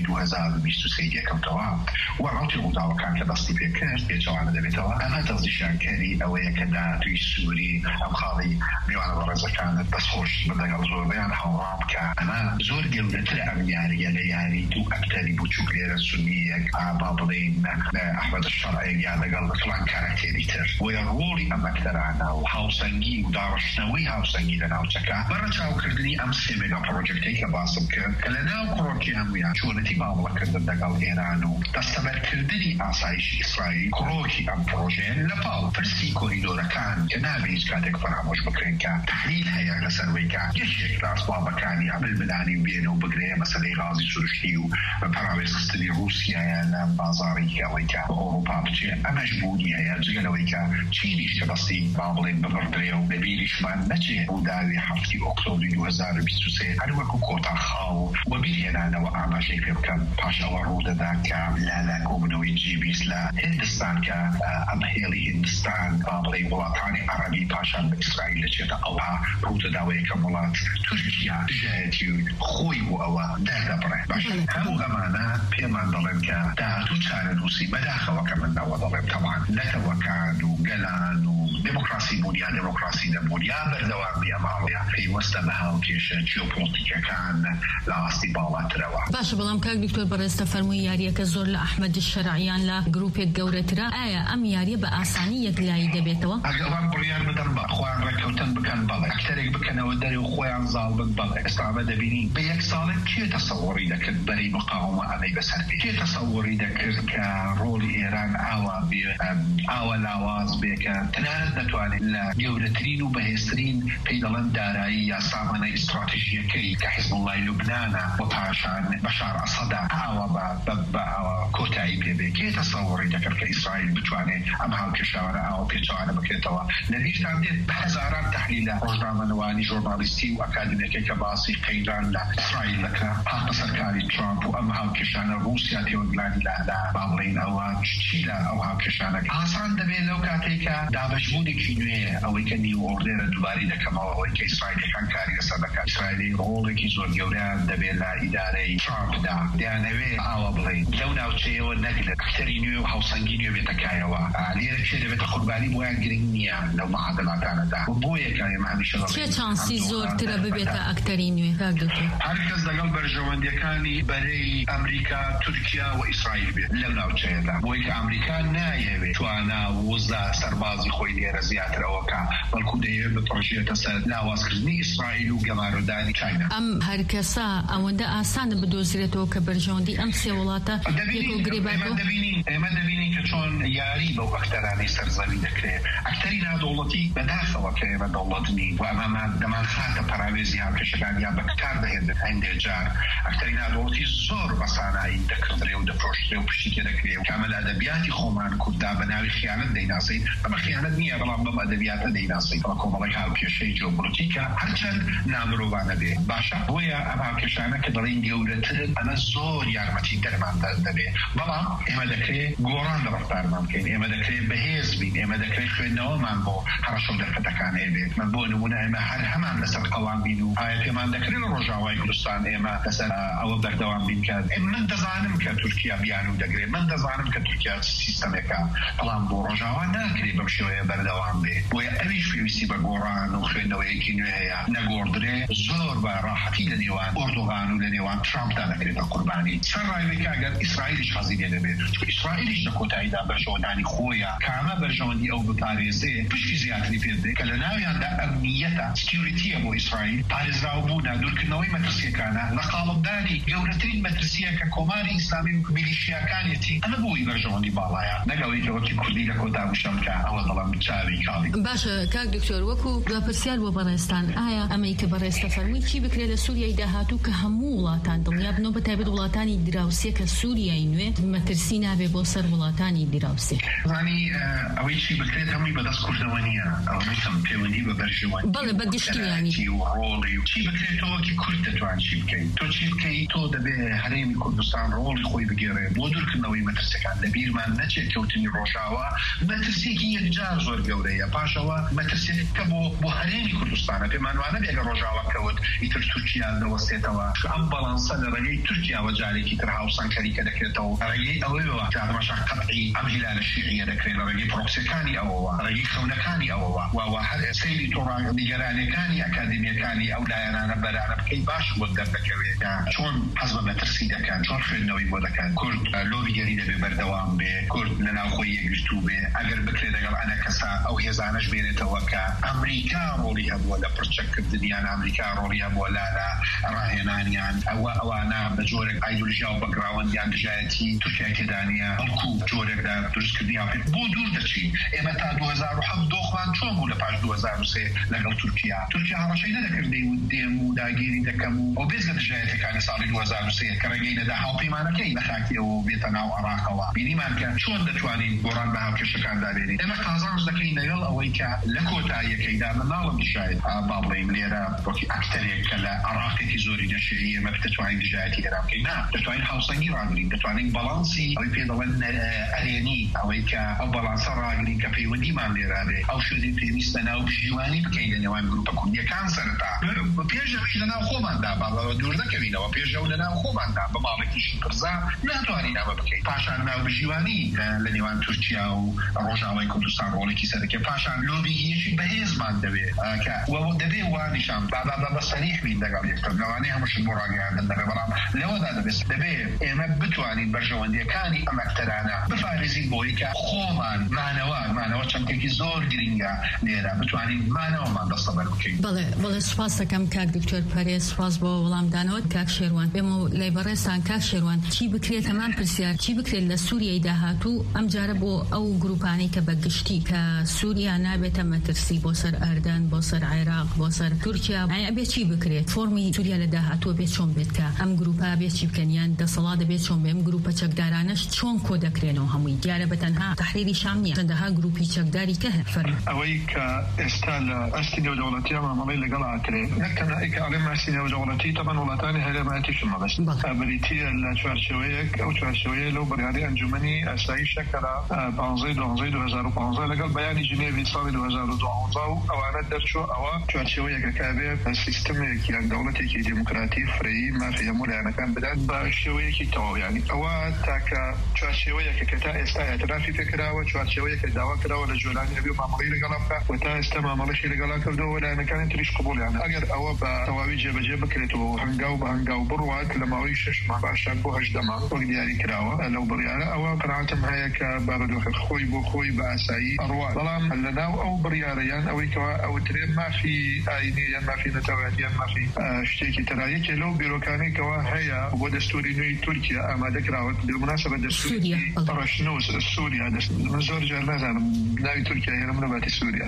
Speaker 3: 2023 كمتوا وعطي مداوة كان كدستي بيكرت بيجوانا دبيتوا أما تغزيشان كاري أويا كدا توي سوري أم خالي ميوانا برزا كانت بس خوش بدأ زور بيان حورام كأنا زور قلدتر أمياري لياري تو أكتري بوچوك ليرا سنية بابلين أحمد الشرعي يعني قلد فلان كاركتيريتر ويرولي أم أكترانا وحاوسنجي ودارشنوي هاوسنجي لنا وشكا برجاو كردني أمسي ميجا بروجكتي كباسم كلنا وكروكي أمويا شونتي بابلا كردن دقال إيرانو تستمر كردني آسايش إسرائيل كروكي أم بروجين لباو فرسي كوريدورا كان كنابيز كاتك فراموش بكرين كان تحليل هيا لسرويكا يشيك لأسباب كاني عمل ملاني بينه وبقرية مسألة غازي سورشتيو براويس قصدني روسيا يا بازاري كويكا أوروبا بجي أمجبوني يا جيلويكا تشينيش كبسي بابلين بغردريو نبيليش من نجي وداوي حفتي أكتوبر 2023 هلوكو كوتا خاو وبيلينا وأعمى شيء في كان باشا ورودة ذاك لا كوبنوي جيبيس لا هندستان كأمهيلي هندستان بابلي ولاتاني عربي باشا بإسرائيل جدا أوها رودة داوي كمولات تركيا جاتيو خوي وأوا دا دبره باشا هم أمانا بيمان ضلنك دا تشار نوسي مداخل وكمن دوا ضلن طبعا لتوكانو قلانو ديمقراسي بوديا ديمقراسي دبوديا بردوان بياماليا في وسط مهاوكيش جيوبوليتيكا كان لا استبالات روا
Speaker 2: باشا بلام كاك دكتور برستا فرموي ياريك زور لأحمد الشرعيان لا جروبيك جورترا آية أم ياري بأساني يقلاي دبيتوا
Speaker 3: أقوام بريان بدن أخوان ركوتن بكن بالك أكترك بكن ودري وخوان زالبن بالك استعمد بيني بيك صالك كي تصوري لك بري مقاومة علي بسربي كي تصوري لك كرول إيران آوا لاواز بيك تنالد نتواني لا جورترين وبهسترين بيدلن دارائية سامنة استراتيجية كي كحزب الله لبنان وباشان بشار أسد آوا كوتاي بيبي كي تصوري لك كإسرائيل بتواني أمها كشارة أو بيتوانا بكيتوا نريد تعديد بحزارات تحليل رجرام نواني جورناليستي وأكاديميكي كباسي قيدان لإسرائيل لك حق سركاري ترامب وأمها كشانة روسيا تيوغلاني لا بابلين أو تشيلا أو هاكشانك آسان دبي لو كاتيكا دابجبوني كينوية أو يكني وردير دوباري لكما أو يكي إسرائيلي كان كاري سبكا إسرائيلي رولكي زور جوريان دبي لا إداري ترامب دا ديانوي آوا بلين لونا وشيو النقل أكترينيو حوصنجينيو بيتكايوا ليرك شيء بتخرباني بوان جرينيا لو ما عدلاتانا دا وبويا كاي ما هميشه
Speaker 2: چه چانسی زور ترا ببيتا أكترينيو
Speaker 3: هركز دقل برجواندي كاني بري أمريكا تركيا وإسرائيل بي لونا وشيو دا بويك أمريكا نايوي توانا وزا سربازي خوي ليرا زياتر أوكا بلكو ديوي ببروجيه تسد لا واسكرني إسرائيل وقمارو داني كاينا
Speaker 2: أم هركسا أوندا آسان بدوزريتو كبرجواندي أم سيولاتا يكو قريباتو
Speaker 3: ما دبيني كشون ياري بو أكتراني سرزاوي دكري أكترين دولتي بداخل وكيما دولتني وأمام دمان خاطة براويزي هم كشغان يا بكتار دهند عند الجار أكترين دولتي زور بصانعي دكتري ودفروشتي وبشتي دكري وكامل أدبياتي خومان كودا بناوي خيانة ديناسي أما خيانة نية بلان بم أدبيات ديناسي وكوما لك هاو كيشي جوبوليتيكا هرچند نامرو وانا بي باشا ويا أما كشانة كدرين جورتر أنا زور يارمتي درمان دبي بلان إما دكري گۆڕان لە ڕفتارمان بکەین ئێمە دەکرێت بەهێز بین ئێمە دەکرێت خوێندنەوەمان بۆ هەڕەشە و دەرفەتەکانێ بێت من بۆ نمونە ئێمە هەر هەمان لەسەر قەڵام بین و ئایا پێمان دەکرێت لە ڕۆژاوای کوردستان ئێمە لەسەر ئەوە بەردەوام بین کە من دەزانم کە تورکیا بیان و دەگرێت من دەزانم کە تورکیا سیستەمێکە بەڵام بۆ ڕۆژاوا ناکرێت بەم شێوەیە بەردەوام بێ بۆیە ئەویش پێویستی بە گۆڕان و خوێندنەوەیەکی نوێ هەیە نەگۆڕدرێ زۆر بە ڕاحەتی لە نێوان ئۆردۆغان و لە نێوان ترامپدا دەکرێتە قوربانی سەرڕایوێک ئەگەر ئیسرائیلیش حەزی لێ دەبێت ئیسرائیلیش لە کۆتاییدا بەرژەوەدانی خۆیە کامە بەرژەوەندی ئەو بپارێزێ پشتی زیاتری پێ بدەێت کە لە ناویاندا ئەمنیەتە سکیوریتیە بۆ ئیسرائیل پارێزراوبوونە دوورکردنەوەی مەترسیەکانە لە قاڵبداری گەورەترین مەترسیە کە کۆماری ئیسلامی و میلیشیاکانێتی ئەمە بۆی بەرژەوەندی باڵایە نەگەڵی کەوەکی کوردی لە کۆتا وشەمکە ئەوە دەڵام چاوی کاڵی
Speaker 2: باشە کاک دکتۆر وەکو دواپرسیار بۆ بەڕێستان ئایا ئەمەی کە بەڕێستە فەرمووی چی بکرێت لە سووریای داهاتوو کە هەموو وڵاتان دڵنیا بنەوە بەتایبەت وڵاتانی دراوسێ کە سووریای نوێ مەترسی نابێ بۆ سەر وڵاتانی دراوسێ
Speaker 3: زانی ئەوەی چی بکرێت هەمووی بەدەست کوردەوە نییە ئەوەی کەم پەیوەندی بە بەرژەوەندی
Speaker 2: بەڵێ بەگشتیانی
Speaker 3: ڕۆڵی و چی بکرێت تۆوەکی کورد دەتوان چی بکەیت تۆ چی بکەیت تۆ دەبێ هەرێمی کوردستان ڕۆڵی خۆی بگێڕێ بۆ دوورکردنەوەی مەترسەکان لە بیرمان نەچێت کەوتنی ڕۆژاوە مەترسێکی یەکجار زۆر گەورەیە پاشەوە مەترسێکە بۆ هەرێمی کوردستانە پێمان وانە بێگە ڕۆژاوە کەوت ئیتر تورکیا دەوەستێتەوە ئەم بەڵانسە لە ڕێگەی تورکیاوە جارێکی تر هاوسانکەریکە دەکرێتەوە ڕێگەی ئەوەیەوە جارمەشە قەطعی ئەم هیلالە شیعیە دەکرێت لە ڕێگەی پرۆکسیەکانی ئەوەوە ڕێگەی خەونەکانی ئەوەوە و هەر سەیری تۆڕاگەرانەکانی ئەکادمیەکانی ئەو لایەنانە بەرانە بکەی باش بۆ دەردەکەوێت چۆن حەز بە مەترسی دەکەن چۆن خوێندنەوەی بۆ دەکەن کورد لۆبیگەری دەبێ بەردەوام بێ کورد لە ناوخۆی یەکگرتوو بێ ئەگەر بکرێت لەگەڵ ئەنە کەسا ئەو هێزانەش بێنێتەوە کە ئەمریکا ڕۆڵی هەبووە لە پرچەکردنیان ئەمریکا ڕۆڵی هەبووە لە ڕاهێنانیان ئەوانە بە جۆرێک ئایدۆلۆژیا و بەگراوەندیان دژایەتی تورکیا تێدانە بەڵکو جۆرێکدا دروستکردنیان پێ بۆ دوور دەچین ئێمە تا 2007 دۆخمان چۆن بوو لە پاش 2003 لەگەڵ تورکیا هەڕەشەی نەدەکردی و دێم و داگیری دەکەم و بێز لە دژایەتەکانی ساڵی 2003 کە ڕێگەی نەدا هاوپەیمانەکەی لە خاکیەوە بێتە ناو عێراقەوە بینیمان کە چۆن دەتوانین گۆڕان بە هاوکێشەکان دابێنین ئێمە قازانج دەکەین لەگەڵ ئەوەی کە لە کۆتاییەکەیدا منداڵم دژایەت با بڵێم لێرە وەکی ئەکتەرێک کە لە عێراقێکی زۆری نەشێری ئێمە دەتوانین دژایەتی لێرا بکەین نا دەتوانین هاوسەنگی ڕاگرین دەتوانین بەڵانسی ئەوەی پێ دەڵێن ئەرێنی ئەوەی کە ئەو بەڵانسە ڕاگرین کە پەیوەندیمان لێرا بێ ئەو شوێنی پێویستە ناو پشتیوانی بکەین لە نێوان گروپە کوردیەکان سەرتا پێش ئەوەی لەناو خۆماندا دوور دەکەوینەوە پێش ئەو لەناو خۆماندا بە ماڵێکیشی پرزا ناتوانین ئەوە بکەین پاشان ناو پشتیوانی لە نێوان تورکیا و ڕۆژاوای کوردستان ڕۆڵێکی سەرەکە پاشان لۆبیگیشی بەهێزمان دەبێت کە دەبێ وانیشان بە سەریح بین لەگەڵ یەکتر لەوانەیە هەمووشت بۆ ڕاگەیاندن دەبێ بەڵام لەوەدا دەبێ ئێمە بتوانین بەرژەوەندیەکانی ئەم ئەکتەرانە بپارێزین بۆی کە خۆمان مانەوە چەندێکی زۆر گرنگە لێرە بتوانین مانەوەمان دەستەبەر بکەین
Speaker 2: بەڵێ سوپاس دەکەم کاک دکتۆر پەرێز سوپاس بۆ وەڵامدانەوە کاک شێروان بێمە لای بەڕێستان کاک شێروان چی بکرێت هەمان پرسیار چی بکرێت لە سووریای داهاتوو ئەم جارە بۆ ئەو گروپانەی کە بەگشتی کە سووریا نابێتە مەترسی بۆ سەر ئەردەن بۆ سەر عێراق بۆ سەر تورکیا ئایا بێت چی بکرێت فۆرمی سووریا لە داهاتووە بێت چۆن بێت کە ئەم گروپا بێت چی بکەن یان دەسەڵات دەبێت چۆن بێ ئەم گروپە چەکدارانەش چۆن کۆ دەکرێنەوە هەمووی دیارە بەتەنها تەحریری شام نییە چەندەها گروپی چەکداری کە فەرمی
Speaker 4: ئەوەی کە ئێستا لە ئەستی نێودەوڵەتی مامەڵەی لەگەڵ ئاکرێت نەکەنا ئیکە ئەڵێ ماسی نێودەوڵەتی تەبەن وڵاتانی هەرێمەتیشم مەبەست بریتیە لە چوارچێوەیەک ئەو چوارچێوەیە لەو بەرگاری ئەنجومەنی ئاسایشە کە لە 15/12/2015 لەگەڵ بەیانی ژنێڤی ساڵی 2012 و ئەوانە دەرچووە ئەوە چوارچێوەیەکە کابێت سیستەمێکی یان دەوڵەتێکی دیموکراتی فرەیی مافی هەموو لایەنەکان بدات بە شێوەیەکی تەواویانی ئەوە تاکە چوارچێوەیەکە کە تا ئێستا ئەترافی پێکراوە چوارچێوەیەکە داوا کراوە لە جۆلانی هەبێ مامەڵەی لەگەڵا بکات و تا ئێستا مامەڵەشی لەگەڵا کردەوە لایەنەکانی تریش قبولیانە ئەگەر ئەوە بە تەواوی جێبەجێ بکرێتەوە هەنگاو بە هەنگاو بڕوات لە ماوەی 6 مانگ باشان بۆ 8 مانگ وەک دیاری کراوە لەو بڕیارە ئەوە قەناعەتم هەیە کە بابەتەکە خۆی بۆ خۆی بە ئاسایی ئەڕوات بەڵام لەناو ئەو بڕیارەیان ئەوەی کەوا ئەوترێ مافی ئاینی یان مافی نەتەوەیەتی یان مافی شتێکی تەرایەکی لەو بیرۆکانەیەکەوە هەیە بۆ دەستوری نوێی تورکیا ئامادە کراوە بالمناسبە دەستوری ڕەشنووس سووریا من زۆر جار نازانم ناوی تورکیا هێنم نەباتی سووریا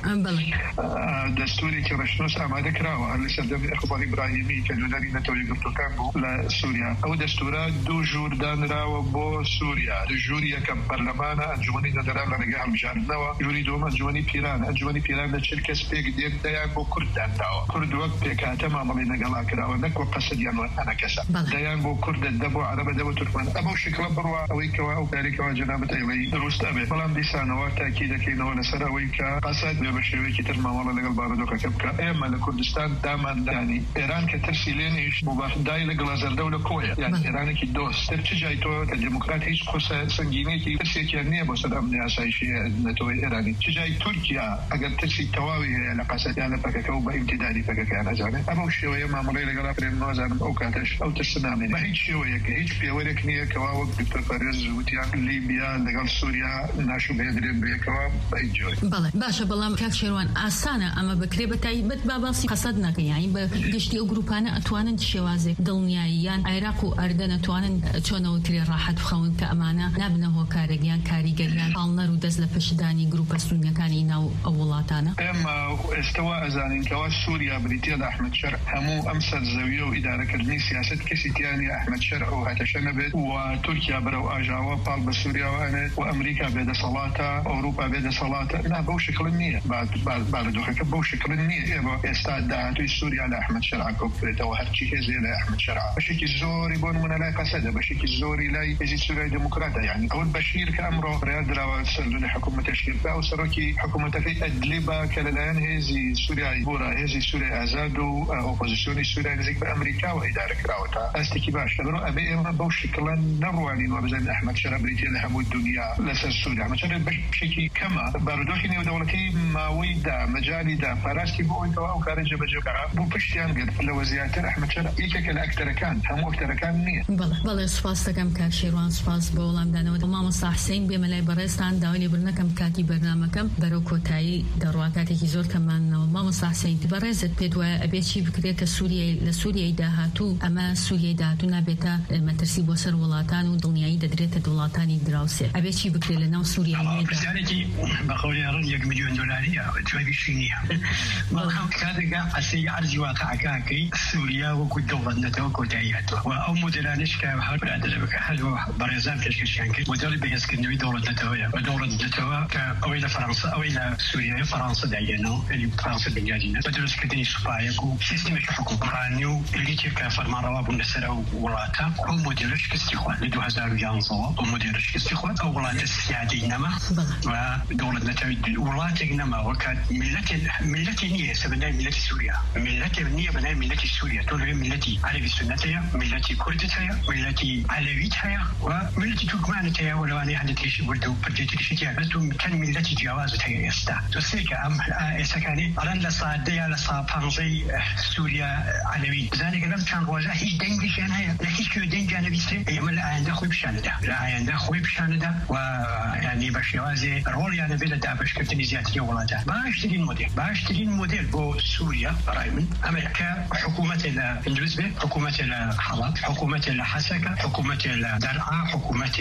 Speaker 4: دەستورێکی ڕەشنووس ئامادە کراوە هەر لەسەر دەمی ئەخباری ئیبراهیمی کە لەنەری نەتەوەی گرتوەکان بوو لە سووریا ئەو دەستورە دوو ژوور دانراوە بۆ سووریا ژووری یەکەم پەرلەمانە ئەنجومەنی نەدەران لە ڕێگەی هەڵبژاردنەوە ژووری دووەم ئەنجومەنی پیران لە 40 کەس پێک دێک دەیان بۆ کورد دانراوە کورد وەک پێکهاتە مامەڵەی نەگەڵا کراوە نەک وەک قەسەدیان ئەنە کەسە دەیان بۆ کورد دەبۆ عەرەبە دەبۆ تورکمان ئەمە شکڵە بڕوا ئەوەی کەوا ئەو تاریکەوە جەنابەت ئەیڵەی دروست ئەبێت بەڵام دیسانەوە تاکی دەکەینەوە لەسەر ئەوەی کە قەسەد بێ بە شێوەیەکی تر مامەڵە لەگەڵ بارودۆخەکە بکە ئێمە لە کوردستان داماندانی ئێران کە ترسی لێنیش مباحدای لە گڵازەردە و لە کۆیە یان ئێرانێکی دۆست تر چ جای تو دموکرات هیچ قصه سنگینی که سیاسی بس الأمن أساسي نتوي إيراني تجاي تركيا أجر تسي تواوي على قصة على فكك أو بامتداد فكك على زمان أبو شوية ما مري لقرا في النوازن أو كاتش أو تسنامي ما هيك شوية كهيك في ورك نية كواو دكتور فارس وتيان ليبيا لقال سوريا ناشو بيدرين بيكوا بيجوي
Speaker 2: بله باشه بلام كاك شيروان أسانة أما بكري بتاعي باباسي قصدنا يعني بقشتي أوروبانا أتوانن شوازك دلنيايان عراق وأردن أتوانن شونو تري راحت فخون كأمانة نبنه هو كارجيان كاريجريان قالنا ودزل فشداني جروب السنة كان يناو أولاتنا
Speaker 4: أما استواء زانين كواس سوريا بريتيا أحمد شرع همو أمثل زاوية وإدارة كردني سياسة كسيتياني أحمد شرع وهتشنبت وتركيا برو أجاوا بال بسوريا وأنا وأمريكا بيد صلاة أوروبا بيد صلاة لا بوشكل النية بعد دوخك بوشكل النية إبا استاد دعاتي سوريا لأحمد شرع كوبريتا وهرشي كزي لأحمد شرع بشكل زوري بون من لا قصد بشكل زوري لا يجي سوريا ديمقراطية يعني أول بشير كأمره ريادرا وسلوا لحكومة الشرطة وسروكي حكومة في أدلبة كالآن هذه سوريا بورا هذه سوريا أزادو أوبوزيسيوني سوريا نزيك بأمريكا وإدارة كراوتا أستكي باش تبرو أبي إما بوشكلا نرواني وبزن أحمد شرع بريتي لحمو الدنيا لسر سوريا أحمد شرع بشكي كما باردوخيني ودولتي ماوي دا مجالي دا فراستي بوين كواو كارجة بجوكا بو بشتيان قد لو زياتر أحمد شرع إيكا كالأكتر كان همو أكتر كان نية
Speaker 2: بله سپاس دکم کاک شیروان سپاس بولم دانود مام صاحسین بملای برستان داولی برنکم کاکی برنامجکم برو کوتای درواتاتی که زور کمان مام صاحسین برزت بدو ابیچی بکره که لسوریای دهاتو اما سوریای دهاتو نبیتا مترسی بسر ولاتان و دنیای دریت دولتانی دراوسه ابیچی بکره لناو سوریای میده.
Speaker 5: بسیاری بخوری آن $1 میلیون توی شینیه. مالهم کادگا اسی عرضی واقع کاکی سوریا و کود دولت نتو کوتاییاتو و او مدرانش که هر برادر بکحلو برزان کشکشیان که مدل بهش کنوی دولت نتویه و دولت نتوه که اویل فرانسه اویل سوریه فرانسه دایانو اللي فرانسه بنجادينا بدرس كدني سبايكو سيستمك حكومرانيو اللي تيك فرمان رواب النسر ولاتا هو مديرش كاستخوان ل 2011 هو مديرش كاستخوان اولاتا السيادي نما ودولت نتوي ولاتا نما وكان ملتي نيه سبنا ملتي سوريا ملتي نيه بنا ملتي سوريا تقول ملتي علوي سنتيه ملتي كردتيه ملتي علويتها وملتي تركمانتها ولو أنا حدث برضو بديت الشتاء بس كان ملتي جوازتها يستا تسيك أم سكاني أرن لصادية لصابانزي سوريا علوي ذلك لم كان وجه هي دنجش أنا هي لكن شو دنج أنا بيصير يعمل عنده خوي بشانده لا عنده خوي بشانده ويعني بشوازي رول يعني بلد باش كتني زيادة ولاده باشتري الموديل بو سوريا رايمن أمريكا حكومة الإندوزبي حكومة الحلب حكومة الحسكة حكومة الدرعا حكومة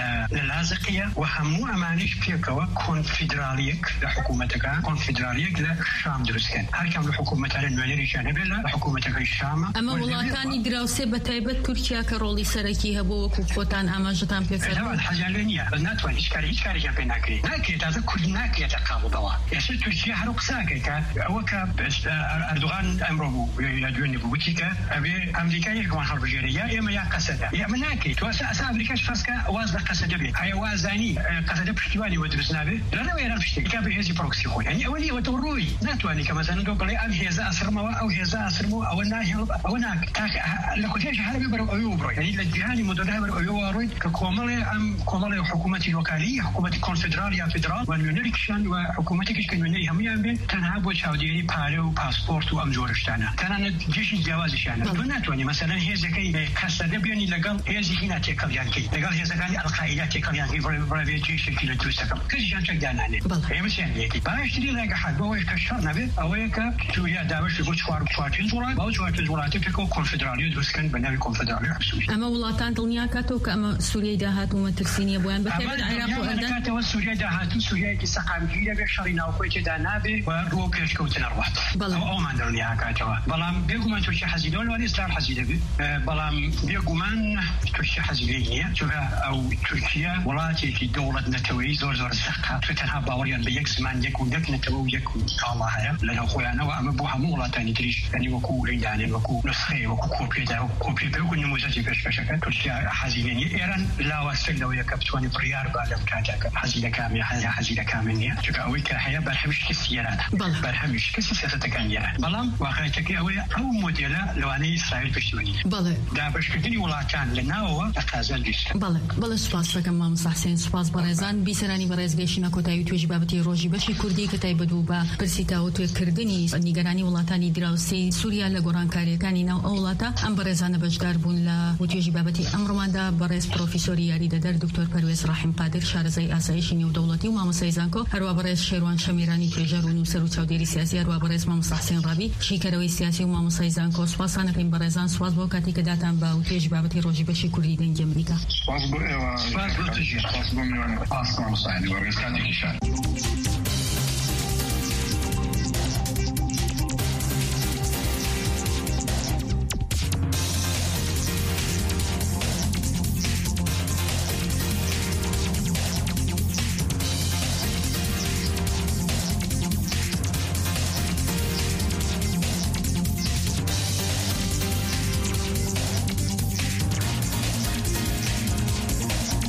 Speaker 5: اللاذقية وهمو أمانيش بيكوا كونفدراليك لحكومتك كونفدراليك للشام درسكن هر كم لحكومة النويري جانب لحكومتك الشام
Speaker 2: أما ولاتاني دراوسي بتايبة تركيا كرولي سركي هبو وكوكوتان أما جتان بيكوا
Speaker 5: لا الحاجة لينيا ناتوان إشكاري جنبي ناكري هذا كل ناكي يتقابل دوا يسوي تركيا هروك ساكا وكا أردوغان أمره يدوني بوتيكا أبي أمريكا يرجعون حرب جريئة إما يقصدها يا مناكي توسع أمريكا شفاسكا وازد قصد به هاي وازاني قصد بشتواني ودرسنا به لا وين بشتي كابي هذي بروكسي خوي يعني أولي ودوروي ناتواني كما زندو بلي أم هذا أسرموا أو هذا أسرموا أو ناهي أو ناك تاك لكل شيء حربي برو أيوبرو يعني للجهاني مدرنا برو أيوبرو ككومالي أم كومالي حكومة لوكالية حكومة كونفدرالية فدرال ونيونيكشن وحكومتك كنوني هم يعمل تنها بوشاوديري بارو باسبورت وأمجورشتانا تنا جيش الجوازشانا ناتواني مثلا هذا كي قصد بيني لقال هذه هنا تكل يانكي لقال هذا كان القاعدة تكل يانكي برا جيش الكيلو توسكم كل شيء شجعنا عليه هي مش يعني باشتري لقى حد بوش كشرنا به أويك سوريا داوش يقول شوار تنزورات باو شوار تنزورات تفكوا كونفدرالية دوسكن بناوي كونفدرالية
Speaker 2: أما ولاتان دنيا كاتوك أما سوريا دهات ومترسينيا بوان بكرة العراق وأردن
Speaker 5: كاتو سوريا دهات سوريا كسقام جيلة بشرنا وكويت دانابي وروكش كوتنا الوقت أو ما دنيا كاتو بلام بيقوم أن تشي حزيدون والإسلام حزيدة بلام بيقوم أن تشي حزيدية شوفها أو تركيا ولاتي في دولة نتوي زور سقها تتنها باوريان بيك زمان يكون يك نتوي يكون الله هيا لأنه خويانا وأما بوها مولاتاني تريش يعني وكو ريداني وكو نسخي وكو كوبي بيكون نموذج بشكل تركيا حزيدية إيران لا وصل لو يكبتواني بريار بالم كاتك حزيدة كامل حزيدة كاملية شوفها أويك هيا برحمش كسيارات برحمش كسياسة كانيران بلام واقعتك أوي أو موديلا لو أنا إسرائيل بشتوني
Speaker 2: بله
Speaker 5: دا بشكتني ولاتان لأنه بووە تەقازا گەیشتن.
Speaker 2: بەڵێ سوپاس دەکەم مامۆستا حسێن، سوپاس بەڕێزان. بیسەرانی بەڕێزگەیشتنە کۆتایی توێژی بابەتی ڕۆژی بەشی کوردی کە تایبەت بوو بە پرسیتاوە توێکردنی نیگەرانی وڵاتانی دراوسەی سووریا لە گۆڕانکاریەکانی ناو ئەو وڵاتە. ئەم بەڕێزانە بەشدار بوون لە توێژی بابەتی ئەمڕۆماندا بەڕێز پرۆفیسۆری یاریدەدەر دکتۆر پەروێز ڕاحیم قادر شارەزای ئاسایشی نێودەوڵەتی و مامۆستای زانکۆ، هەروە بەڕێز شێروان شەمیرانی توێژەر و نووسەر و چاودێری سیاسی، هەروە بەڕێز مامۆستا حسێن ڕابی شیکەرەوەی سیاسی و مامۆستای زانکۆ. سوپاسانەکەین بەڕێزان، سوپاس بۆ کاتی کە داتان بە توێژی بابەتی ڕۆژی بەشی کوردی دەنگی ئەمریکا.
Speaker 3: سپاس بۆ ئێوە، سپاس بۆ تژی، سپاس بۆ میوانە ئاسمان ساینی بەڕێز کاتێکی شار.